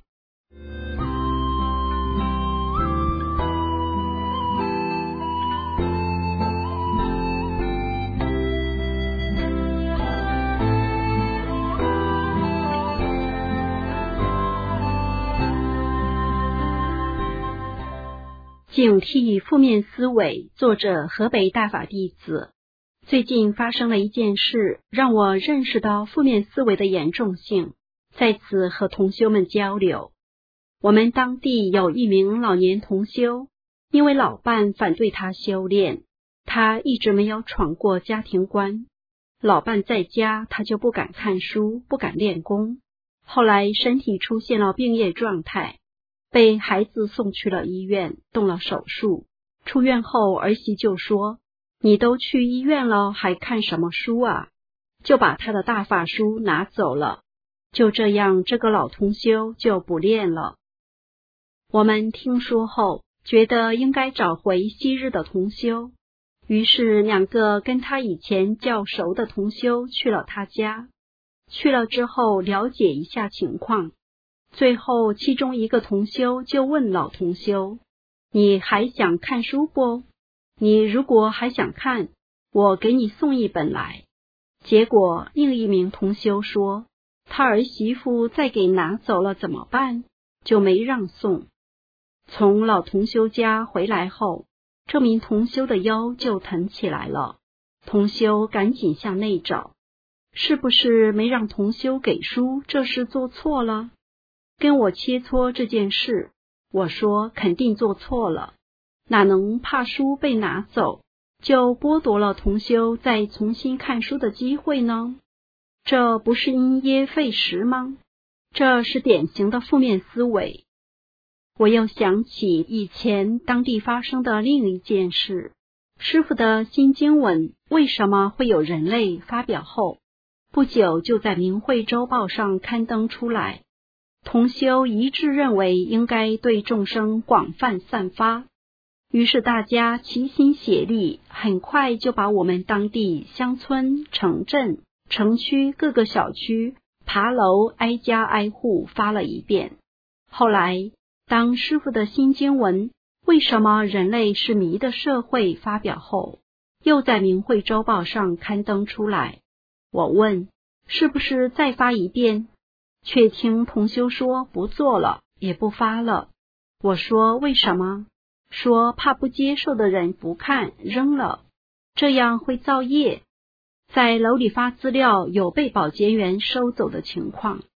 警惕负面思维，作者河北大法弟子。最近发生了一件事，让我认识到负面思维的严重性，在此和同修们交流。我们当地有一名老年同修，因为老伴反对他修炼，他一直没有闯过家庭关。老伴在家，他就不敢看书，不敢练功。后来身体出现了病业状态，被孩子送去了医院，动了手术。出院后，儿媳就说，你都去医院了，还看什么书啊？就把他的大法书拿走了。就这样，这个老同修就不练了。我们听说后，觉得应该找回昔日的同修，于是两个跟他以前较熟的同修去了他家。去了之后，了解一下情况。最后，其中一个同修就问老同修，你还想看书不？你如果还想看，我给你送一本来。结果另一名同修说，他儿媳妇再给拿走了怎么办？就没让送。从老同修家回来后，这名同修的腰就疼起来了。同修赶紧向内找，是不是没让同修给书，这事做错了？跟我切磋这件事，我说肯定做错了，哪能怕书被拿走，就剥夺了同修再重新看书的机会呢？这不是因噎废食吗？这是典型的负面思维。我又想起以前当地发生的另一件事，师父的新经文为什么会有人类发表后，不久就在明慧周报上刊登出来。同修一致认为应该对众生广泛散发，于是大家齐心协力，很快就把我们当地乡村、城镇、城区各个小区爬楼挨家挨户发了一遍。后来当师父的新经文为什么人类是迷的社会发表后，又在明慧周报上刊登出来。我问是不是再发一遍，却听同修说不做了，也不发了。我说为什么？说怕不接受的人不看，扔了，这样会造业。在楼里发资料有被保洁员收走的情况，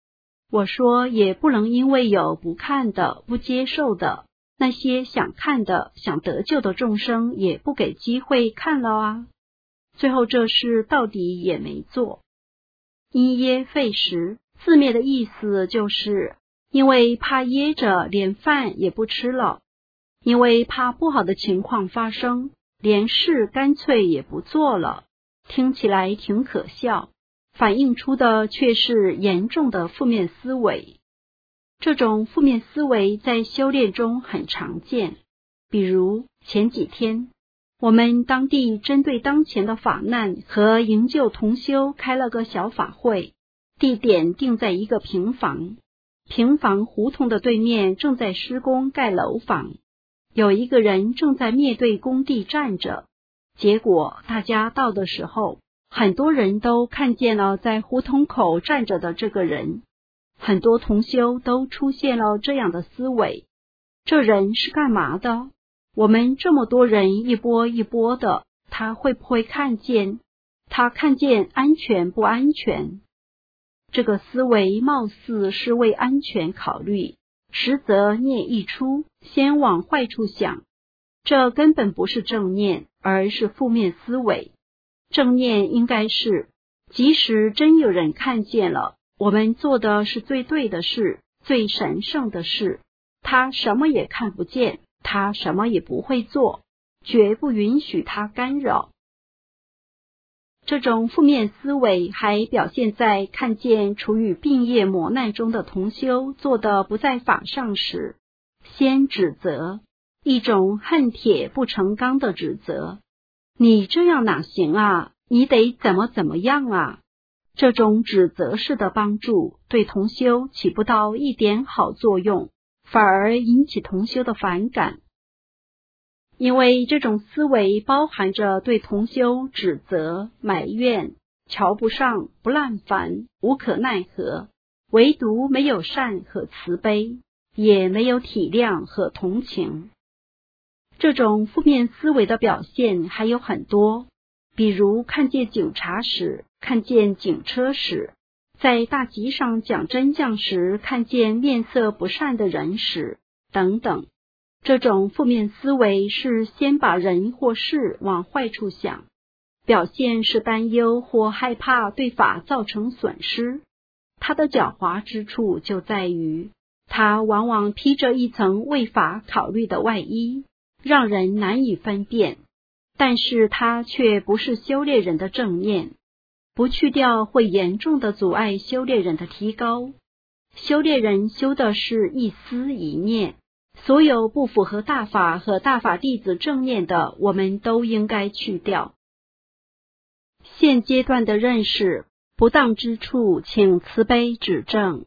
我说也不能因为有不看的、不接受的，那些想看的、想得救的众生也不给机会看了啊。最后这事到底也没做。因噎废食，字面的意思就是因为怕噎着，连饭也不吃了；因为怕不好的情况发生，连事干脆也不做了。听起来挺可笑，反映出的却是严重的负面思维。这种负面思维在修炼中很常见，比如前几天，我们当地针对当前的法难和营救同修开了个小法会，地点定在一个平房，平房胡同的对面正在施工盖楼房，有一个人正在面对工地站着。结果大家到的时候，很多人都看见了在胡同口站着的这个人。很多同修都出现了这样的思维，这人是干嘛的？我们这么多人一波一波的，他会不会看见？他看见安全不安全？这个思维貌似是为安全考虑，实则念一出，先往坏处想。这根本不是正念，而是负面思维。正念应该是，即使真有人看见了，我们做的是最对的事，最神圣的事，他什么也看不见，他什么也不会做，绝不允许他干扰。这种负面思维还表现在看见处于病业磨难中的同修做的不在法上时，先指责，一种恨铁不成钢的指责。你这样哪行啊？你得怎么怎么样啊？这种指责式的帮助对同修起不到一点好作用，反而引起同修的反感。因为这种思维包含着对同修指责、埋怨、瞧不上、不耐烦、无可奈何，唯独没有善和慈悲，也没有体谅和同情。这种负面思维的表现还有很多，比如看见警察时，看见警车时，在大集上讲真相时，看见面色不善的人时，等等。这种负面思维是先把人或事往坏处想，表现是担忧或害怕对法造成损失。它的狡猾之处就在于，它往往披着一层为法考虑的外衣，让人难以分辨，但是它却不是修炼人的正念，不去掉会严重的阻碍修炼人的提高。修炼人修的是一思一念，所有不符合大法和大法弟子正念的，我们都应该去掉。现阶段的认识，不当之处，请慈悲指正。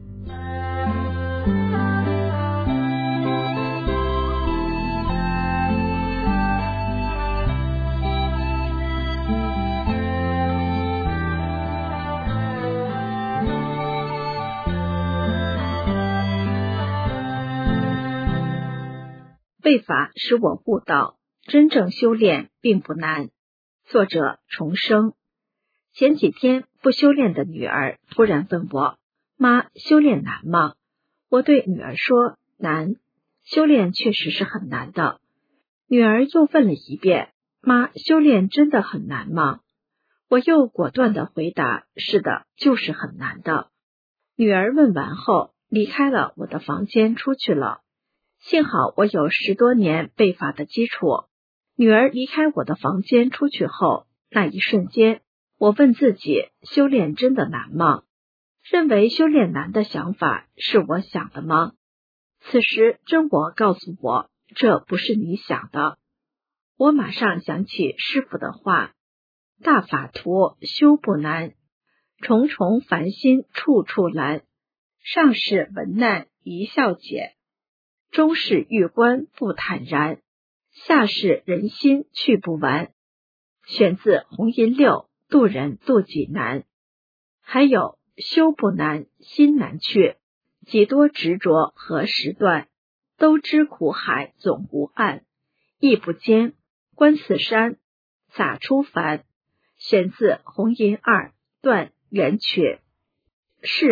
背法使我悟道，真正修炼并不难。作者重生。前几天不修炼的女儿突然问我，妈，修炼难吗？我对女儿说，难，修炼确实是很难的。女儿又问了一遍，妈，修炼真的很难吗？我又果断地回答，是的，就是很难的。女儿问完后，离开了我的房间出去了。幸好我有十多年背法的基础。女儿离开我的房间出去后，那一瞬间，我问自己，修炼真的难吗？认为修炼难的想法是我想的吗？此时真我告诉我，这不是你想的。我马上想起师父的话，大法图修不难，重重烦心处处拦，上士闻难一笑解，中士欲观不坦然，下士人心去不完。选自红银六，渡人渡己难。还有修不难，心难去，几多执着和时断，都知苦海总无岸，亦不坚，观此山，洒出凡。选自红银二，断圆曲。是啊，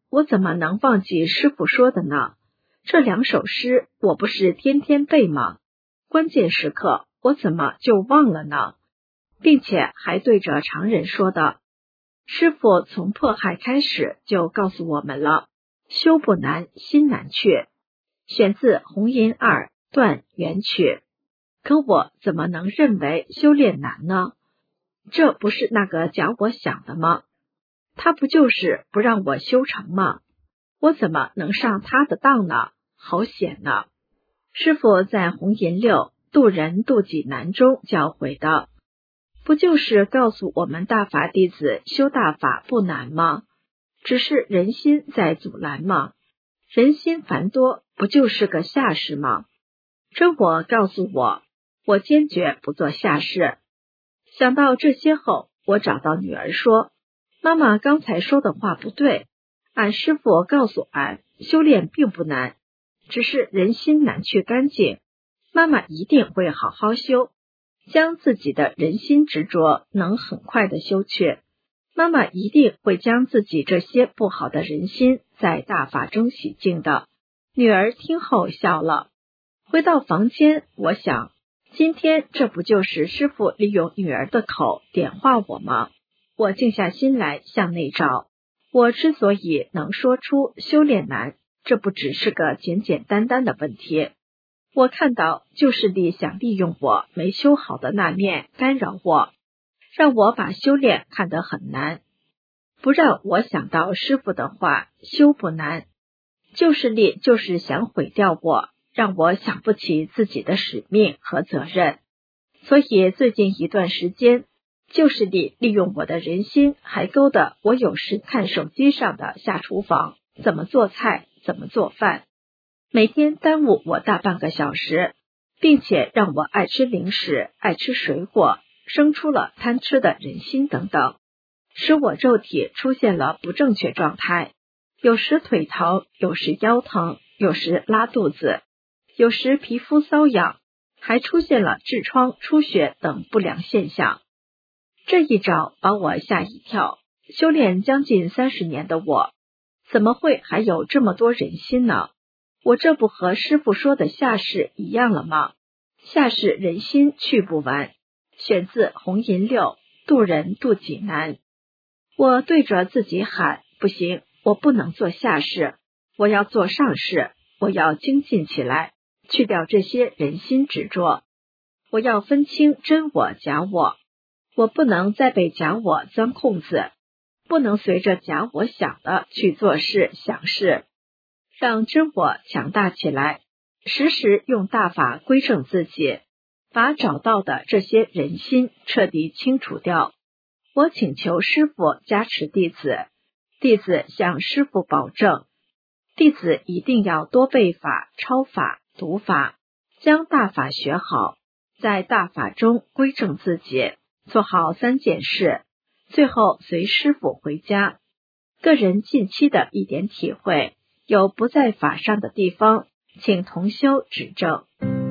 我怎么能忘记师父说的呢？这两首诗我不是天天背吗？关键时刻我怎么就忘了呢？并且还对着常人说的。师父从迫害开始就告诉我们了，修不难，心难去。选自红银二段元曲。可我怎么能认为修炼难呢？这不是那个假我想的吗？他不就是不让我修成吗？我怎么能上他的当呢？好险呢！师父在红银六渡人渡己难中教诲的，不就是告诉我们大法弟子修大法不难吗？只是人心在阻拦吗？人心繁多，不就是个下士吗？真我告诉我，我坚决不做下士。想到这些后，我找到女儿说，妈妈刚才说的话不对，俺师父告诉俺，修炼并不难，只是人心难去干净。妈妈一定会好好修，将自己的人心执着能很快的修去。妈妈一定会将自己这些不好的人心在大法中洗净的。女儿听后笑了。回到房间，我想，今天这不就是师父利用女儿的口点化我吗？我静下心来向内照，我之所以能说出修炼难，这不只是个简简单单的问题。我看到旧势力想利用我没修好的那面干扰我，让我把修炼看得很难，不让我想到师父的话，修不难。旧势力就是想毁掉我，让我想不起自己的使命和责任。所以最近一段时间，旧势力利用我的人心，还勾得我有时看手机上的下厨房，怎么做菜，怎么做饭，每天耽误我大半个小时，并且让我爱吃零食，爱吃水果，生出了贪吃的人心等等，使我肉体出现了不正确状态，有时腿疼，有时腰疼，有时拉肚子，有时皮肤瘙痒，还出现了痔疮、出血等不良现象。这一招把我吓一跳，修炼将近三十年的我，怎么会还有这么多人心呢？我这不和师父说的下士一样了吗？下士人心去不完。选自红银六渡人渡己难。我对着自己喊，不行，我不能做下士，我要做上士，我要精进起来，去掉这些人心执着，我要分清真我假我，我不能再被假我钻空子，不能随着假我想的去做事想事，让真我强大起来，时时用大法归正自己，把找到的这些人心彻底清除掉。我请求师父加持弟子，弟子向师父保证，弟子一定要多背法、抄法、读法，将大法学好，在大法中归正自己，做好三件事，最后随师父回家。个人近期的一点体会，有不在法上的地方，请同修指正。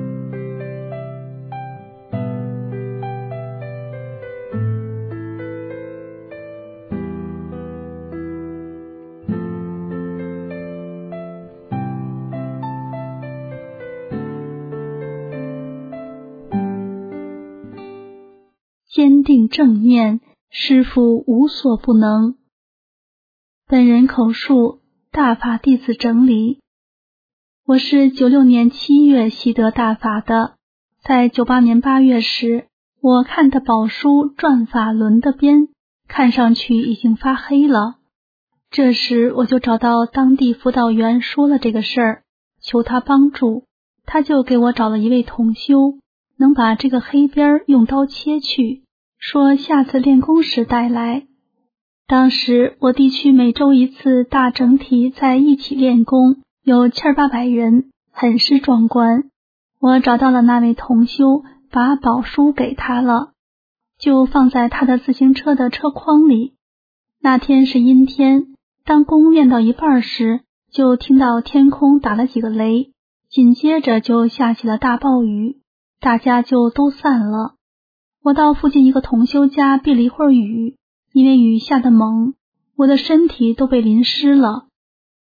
坚定正念，师父无所不能。本人口述，大法弟子整理。我是九六年七月习得大法的，在九八年八月时，我看的宝书转法轮的边，看上去已经发黑了。这时我就找到当地辅导员说了这个事儿，求他帮助，他就给我找了一位同修，能把这个黑边用刀切去，说下次练功时带来。当时我地区每周一次大整体在一起练功，有七八百人，很是壮观。我找到了那位同修，把宝书给他了，就放在他的自行车的车筐里。那天是阴天，当功练到一半时，就听到天空打了几个雷，紧接着就下起了大暴雨，大家就都散了。我到附近一个同修家避了一会儿雨，因为雨下得猛，我的身体都被淋湿了，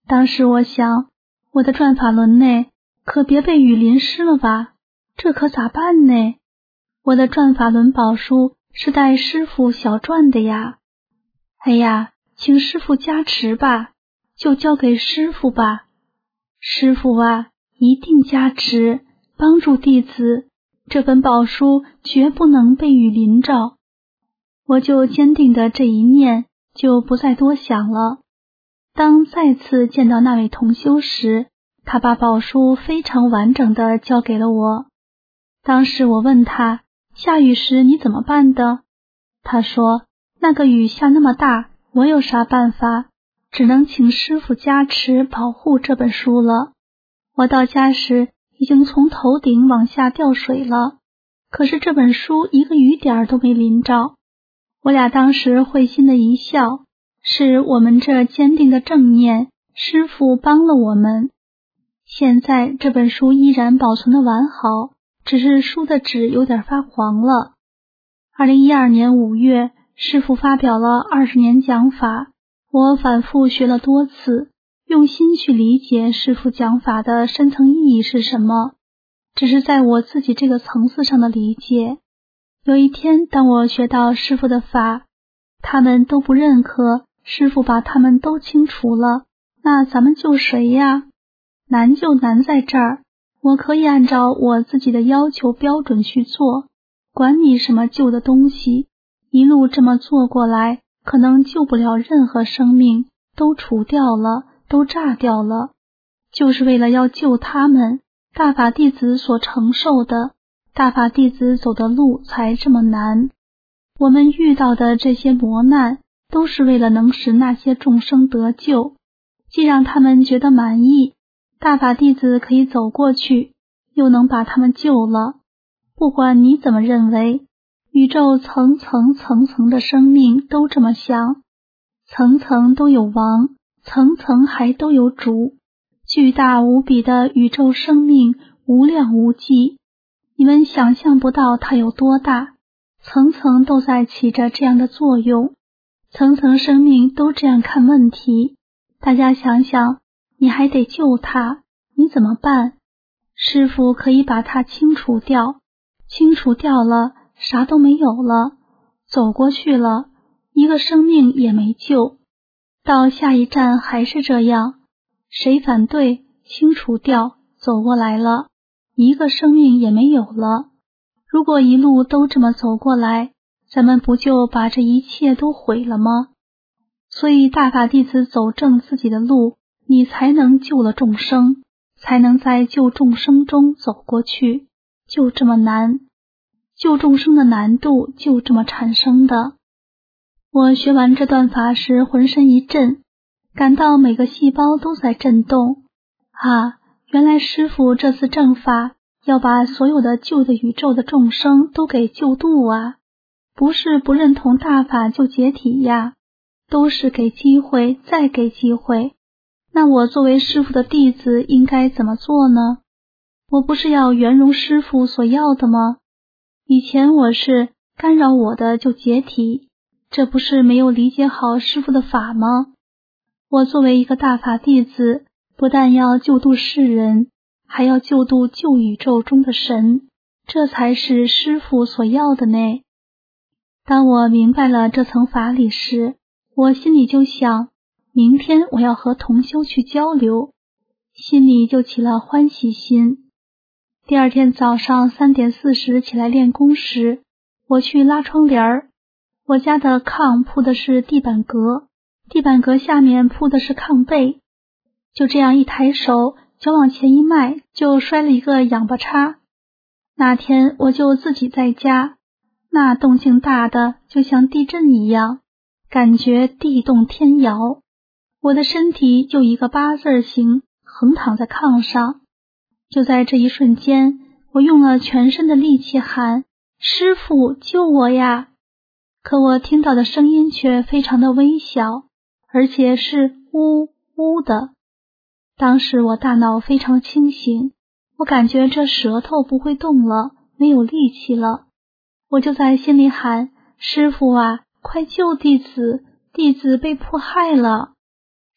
当时我想，我的转法轮内可别被雨淋湿了吧？这可咋办呢？我的转法轮宝书是带师父小转的呀。哎呀，请师父加持吧，就交给师父吧。师父啊，一定加持，帮助弟子，这本宝书绝不能被雨淋着。我就坚定的这一念，就不再多想了。当再次见到那位同修时，他把宝书非常完整的交给了我。当时我问他，下雨时你怎么办的？他说，那个雨下那么大，我有啥办法？只能请师父加持保护这本书了。我到家时已经从头顶往下掉水了，可是这本书一个雨点都没淋着。我俩当时会心的一笑，是我们这坚定的正念，师父帮了我们。现在这本书依然保存的完好，只是书的纸有点发黄了。二零一二年五月，师父发表了二十年讲法，我反复学了多次，用心去理解师父讲法的深层意义是什么，只是在我自己这个层次上的理解。有一天，当我学到师父的法，他们都不认可，师父把他们都清除了，那咱们救谁呀？难就难在这儿，我可以按照我自己的要求标准去做，管你什么旧的东西，一路这么做过来，可能救不了任何生命，都除掉了，都炸掉了，就是为了要救他们，大法弟子所承受的，大法弟子走的路才这么难。我们遇到的这些磨难，都是为了能使那些众生得救，既让他们觉得满意，大法弟子可以走过去，又能把他们救了。不管你怎么认为，宇宙层层层层的生命都这么想，层层都有王，层层还都有主，巨大无比的宇宙生命无量无际，你们想象不到它有多大，层层都在起着这样的作用，层层生命都这样看问题。大家想想，你还得救他，你怎么办？师父可以把它清除掉，清除掉了，啥都没有了，走过去了，一个生命也没救。到下一站还是这样，谁反对，清除掉，走过来了，一个生命也没有了。如果一路都这么走过来，咱们不就把这一切都毁了吗？所以大法弟子走正自己的路，你才能救了众生，才能在救众生中走过去，就这么难。救众生的难度就这么产生的。我学完这段法时浑身一震，感到每个细胞都在震动。啊，原来师父这次正法要把所有的旧的宇宙的众生都给救度啊，不是不认同大法就解体呀，都是给机会再给机会。那我作为师父的弟子应该怎么做呢？我不是要圆融师父所要的吗？以前我是干扰我的就解体，这不是没有理解好师父的法吗？我作为一个大法弟子，不但要救度世人，还要救度旧宇宙中的神，这才是师父所要的呢。当我明白了这层法理时，我心里就想，明天我要和同修去交流，心里就起了欢喜心。第二天早上三点四十起来练功时，我去拉窗帘儿。我家的炕铺的是地板革，地板革下面铺的是炕被。就这样一抬手，脚往前一迈，就摔了一个仰巴叉。那天我就自己在家，那动静大的就像地震一样，感觉地动天摇。我的身体就一个八字形横躺在炕上。就在这一瞬间，我用了全身的力气喊，师父救我呀！可我听到的声音却非常的微小，而且是呜呜的。当时我大脑非常清醒，我感觉这舌头不会动了，没有力气了。我就在心里喊，师父啊，快救弟子，弟子被迫害了。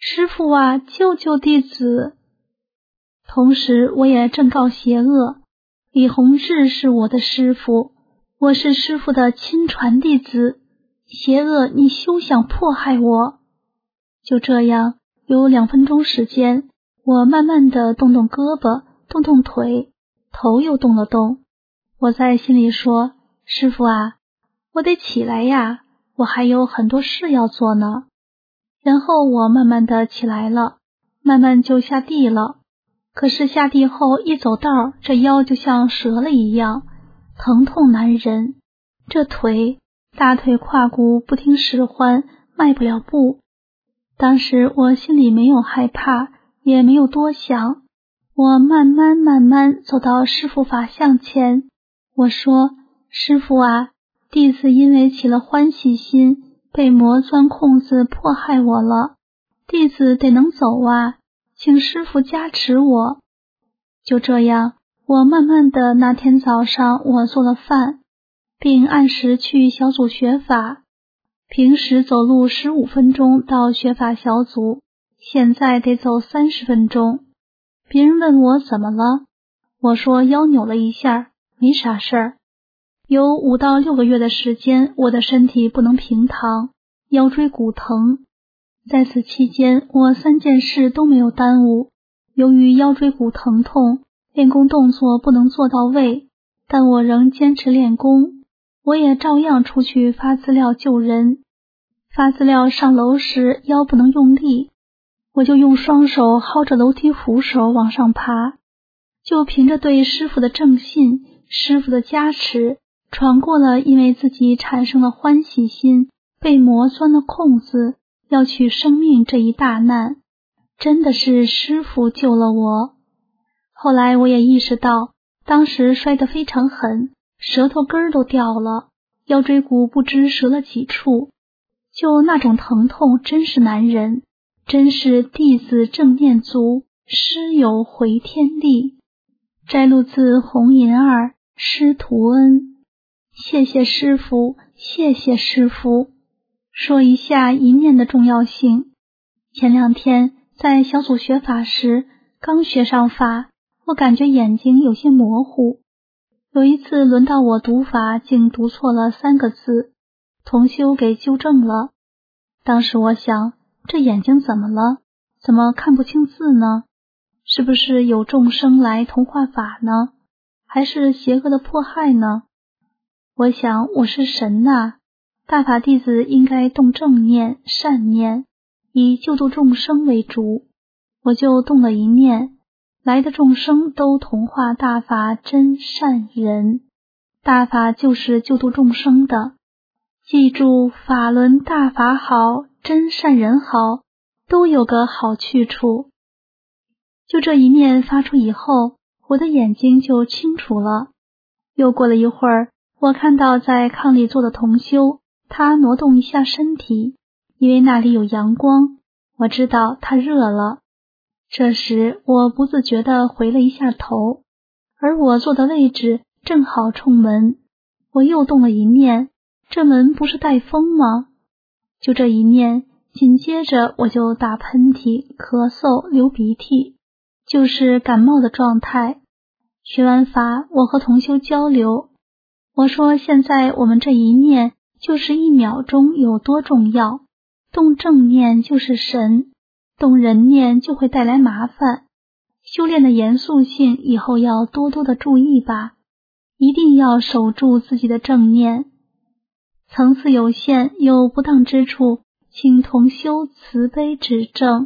师父啊，救救弟子！同时我也正告邪恶，李洪志是我的师父，我是师父的亲传弟子，邪恶你休想迫害我。就这样，有两分钟时间，我慢慢地动动胳膊，动动腿，头又动了动。我在心里说，师父啊，我得起来呀，我还有很多事要做呢。然后我慢慢地起来了，慢慢就下地了。可是下地后一走道，这腰就像折了一样，疼痛难忍。这腿，大腿胯骨不听使唤，迈不了步。当时我心里没有害怕，也没有多想。我慢慢慢慢走到师父法像前，我说，师父啊，弟子因为起了欢喜心，被魔钻空子迫害我了，弟子得能走啊，请师父加持我。就这样，我慢慢的那天早上我做了饭，并按时去小组学法。平时走路十五分钟到学法小组，现在得走三十分钟。别人问我怎么了，我说腰扭了一下，没啥事儿。有五到六个月的时间，我的身体不能平躺，腰椎骨疼。在此期间，我三件事都没有耽误。由于腰椎骨疼痛，练功动作不能做到位，但我仍坚持练功。我也照样出去发资料救人。发资料上楼时腰不能用力，我就用双手薅着楼梯扶手往上爬，就凭着对师父的正信、师父的加持，闯过了因为自己产生了欢喜心被魔钻的空子，要取生命这一大难。真的是师父救了我。后来我也意识到，当时摔得非常狠，舌头根儿都掉了，腰椎骨不知折了几处，就那种疼痛真是难忍，真是弟子正念足，师有回天力。摘录自红银二师徒恩。谢谢师父，谢谢师父。说一下一念的重要性。前两天在小组学法时，刚学上法，我感觉眼睛有些模糊。有一次轮到我读法，竟读错了三个字，同修给纠正了。当时我想，这眼睛怎么了？怎么看不清字呢？是不是有众生来同化法呢？还是邪恶的迫害呢？我想，我是神呐，大法弟子应该动正念、善念，以救度众生为主。我就动了一念，来的众生都同化大法真善人，大法就是救度众生的。记住，法轮大法好，真善人好，都有个好去处。就这一念发出以后，我的眼睛就清楚了。又过了一会儿，我看到在炕里坐的同修，他挪动一下身体，因为那里有阳光，我知道他热了。这时我不自觉地回了一下头，而我坐的位置正好冲门。我又动了一念，这门不是带风吗？就这一念，紧接着我就打喷嚏、咳嗽、流鼻涕，就是感冒的状态。学完法，我和同修交流，我说现在我们这一念就是一秒钟有多重要，动正念就是神，动人念就会带来麻烦。修炼的严肃性以后要多多的注意吧，一定要守住自己的正念。层次有限，有不当之处，请同修慈悲指正。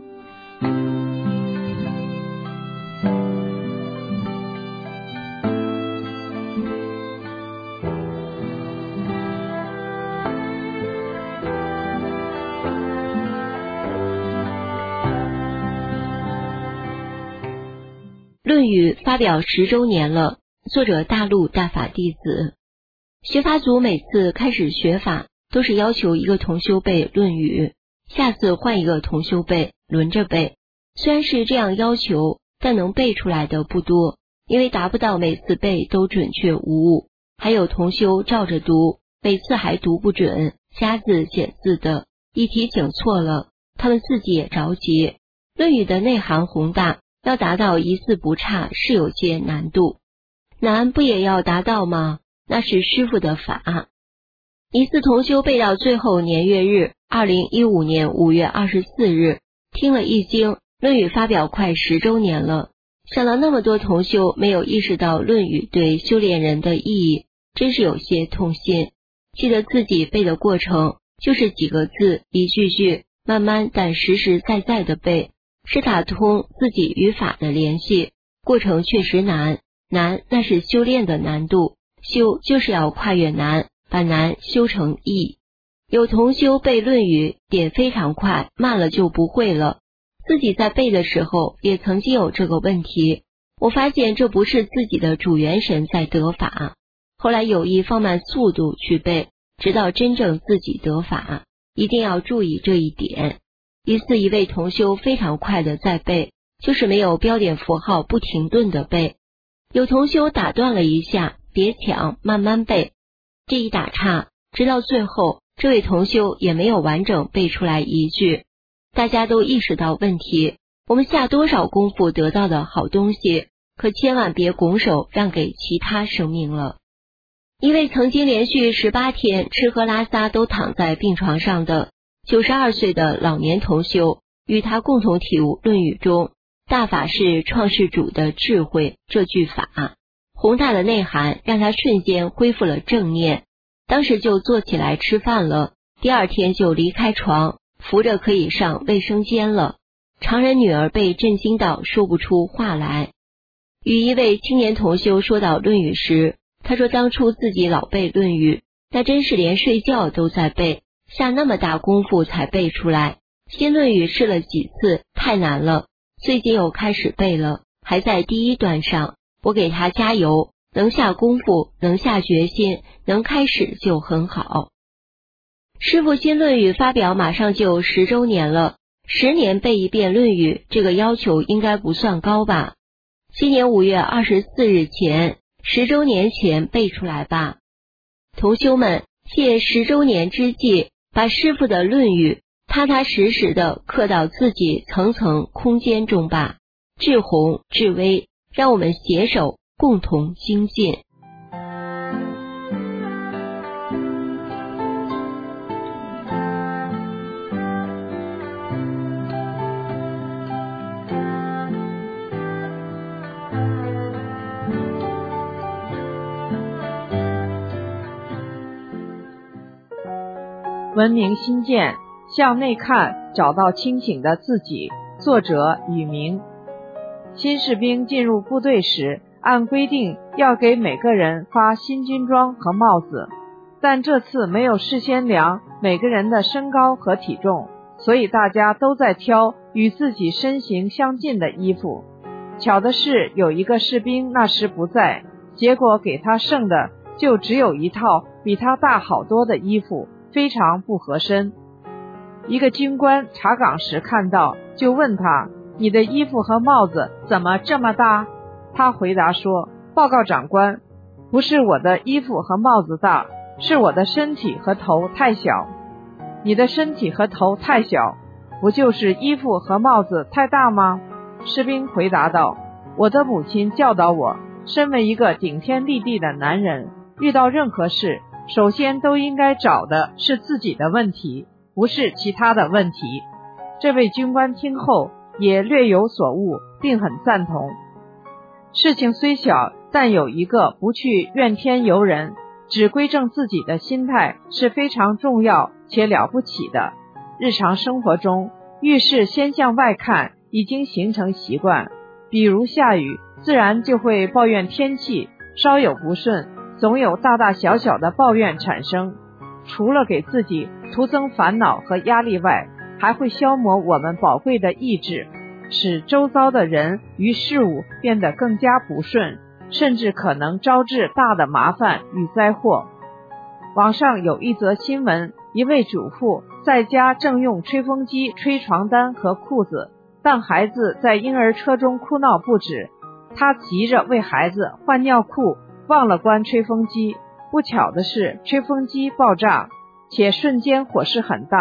论语发表十周年了，作者大陆大法弟子。学法组每次开始学法，都是要求一个同修背论语，下次换一个同修背，轮着背。虽然是这样要求，但能背出来的不多，因为达不到每次背都准确无误。还有同修照着读，每次还读不准，加字减字的，一提醒错了， 他们自己也着急。《论语》的内涵宏大，要达到一字不差是有些难度。难不也要达到吗？那是师父的法。一次同修背到最后年月日，二零一五年五月二十四日，听了一经，《论语》发表快十周年了。想到那么多同修没有意识到《论语》对修炼人的意义，真是有些痛心。记得自己背的过程，就是几个字，一句句，慢慢但实实在在的背，是打通自己与法的联系。过程确实难，难那是修炼的难度，修就是要跨越难，把难修成易。有同修背《论语》点非常快，慢了就不会了。自己在背的时候也曾经有这个问题，我发现这不是自己的主元神在得法，后来有意放慢速度去背，直到真正自己得法，一定要注意这一点。一次一位同修非常快的在背，就是没有标点符号不停顿的背。有同修打断了一下，别抢，慢慢背。这一打岔，直到最后，这位同修也没有完整背出来一句。大家都意识到问题，我们下多少功夫得到的好东西，可千万别拱手让给其他生命了。一位曾经连续十八天吃喝拉撒都躺在病床上的九十二岁的老年同修，与他共同体悟《论语》中大法是创世主的智慧这句法，宏大的内涵让他瞬间恢复了正念，当时就坐起来吃饭了，第二天就离开床，扶着可以上卫生间了。常人女儿被震惊到说不出话来。与一位青年同修说到《论语》时，他说当初自己老背《论语》，那真是连睡觉都在背，下那么大功夫才背出来。新《论语》试了几次，太难了，最近又开始背了，还在第一段上。我给他加油，能下功夫，能下决心，能开始就很好。师父新《论语》发表马上就十周年了，十年背一遍《论语》，这个要求应该不算高吧？今年五月二十四日前，十周年前背出来吧。同修们，借十周年之际，把师父的《论语》踏踏实实的刻到自己层层空间中吧，至宏至微，让我们携手共同精进。 文明新建，向内看，找到清醒的自己。作者宇明。新士兵进入部队时，按规定要给每个人发新军装和帽子，但这次没有事先量每个人的身高和体重，所以大家都在挑与自己身形相近的衣服。巧的是，有一个士兵那时不在，结果给他剩的就只有一套比他大好多的衣服，非常不合身。一个军官查岗时看到，就问他：你的衣服和帽子怎么这么大？他回答说：报告长官，不是我的衣服和帽子大，是我的身体和头太小。你的身体和头太小，不就是衣服和帽子太大吗？士兵回答道：我的母亲教导我，身为一个顶天立地的男人，遇到任何事首先都应该找的是自己的问题，不是其他的问题。这位军官听后也略有所悟，并很赞同。事情虽小，但有一个不去怨天尤人，只归正自己的心态是非常重要且了不起的。日常生活中，遇事先向外看已经形成习惯，比如下雨，自然就会抱怨天气，稍有不顺，总有大大小小的抱怨产生。除了给自己徒增烦恼和压力外，还会消磨我们宝贵的意志，使周遭的人与事物变得更加不顺，甚至可能招致大的麻烦与灾祸。网上有一则新闻，一位主妇在家正用吹风机吹床单和裤子，但孩子在婴儿车中哭闹不止，她急着为孩子换尿裤，忘了关吹风机。不巧的是，吹风机爆炸，且瞬间火势很大，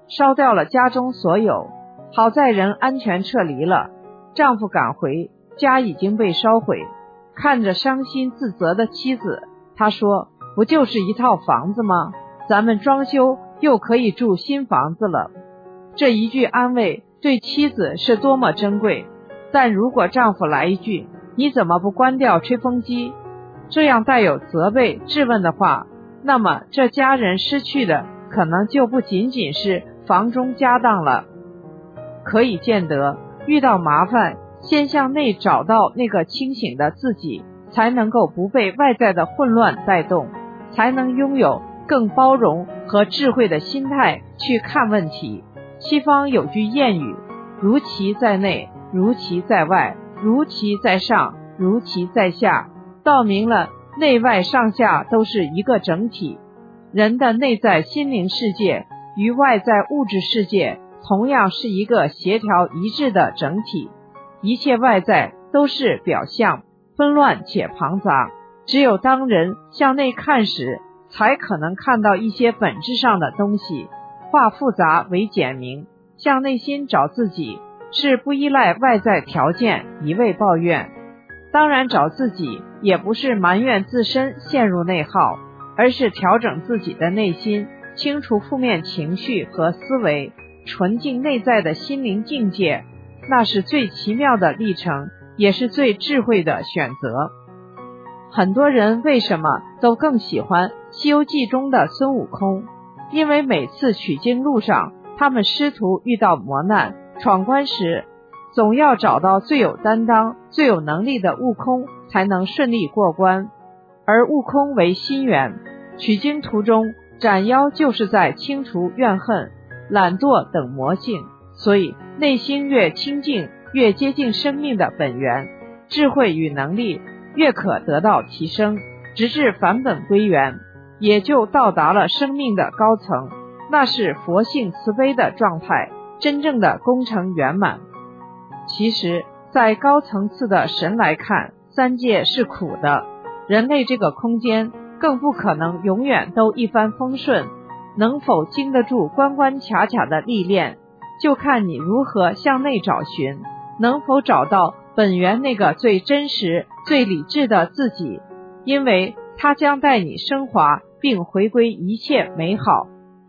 烧掉了家中所有。好在人安全撤离了，丈夫赶回，家已经被烧毁。看着伤心自责的妻子，他说，不就是一套房子吗？咱们装修又可以住新房子了。这一句安慰对妻子是多么珍贵，但如果丈夫来一句，你怎么不关掉吹风机？这样带有责备质问的话，那么这家人失去的可能就不仅仅是房中家当了。可以见得，遇到麻烦，先向内找到那个清醒的自己，才能够不被外在的混乱带动，才能拥有更包容和智慧的心态去看问题。西方有句谚语，如其在内，如其在外，如其在上，如其在下，道明了内外上下都是一个整体。人的内在心灵世界与外在物质世界同样是一个协调一致的整体，一切外在都是表象，纷乱且庞杂。只有当人向内看时，才可能看到一些本质上的东西，化复杂为简明。向内心找自己，是不依赖外在条件，一味抱怨。当然找自己也不是埋怨自身陷入内耗，而是调整自己的内心，清除负面情绪和思维，纯净内在的心灵境界，那是最奇妙的历程，也是最智慧的选择。很多人为什么都更喜欢《西游记》中的孙悟空？因为每次取经路上，他们师徒遇到磨难、闯关时，总要找到最有担当、最有能力的悟空，才能顺利过关。而悟空为心源，取经途中斩妖就是在清除怨恨、懒惰等魔性，所以内心越清净，越接近生命的本源，智慧与能力越可得到提升，直至返本归元，也就到达了生命的高层，那是佛性慈悲的状态，真正的功成圆满。其实在高层次的神来看，三界是苦的，人类这个空间更不可能永远都一帆风顺，能否经得住关关卡卡的历练，就看你如何向内找寻，能否找到本源那个最真实、最理智的自己，因为它将带你升华并回归一切美好。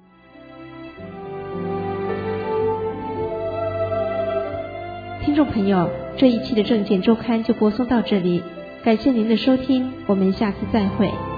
听众朋友，这一期的证件周刊就播送到这里，感谢您的收听，我们下次再会。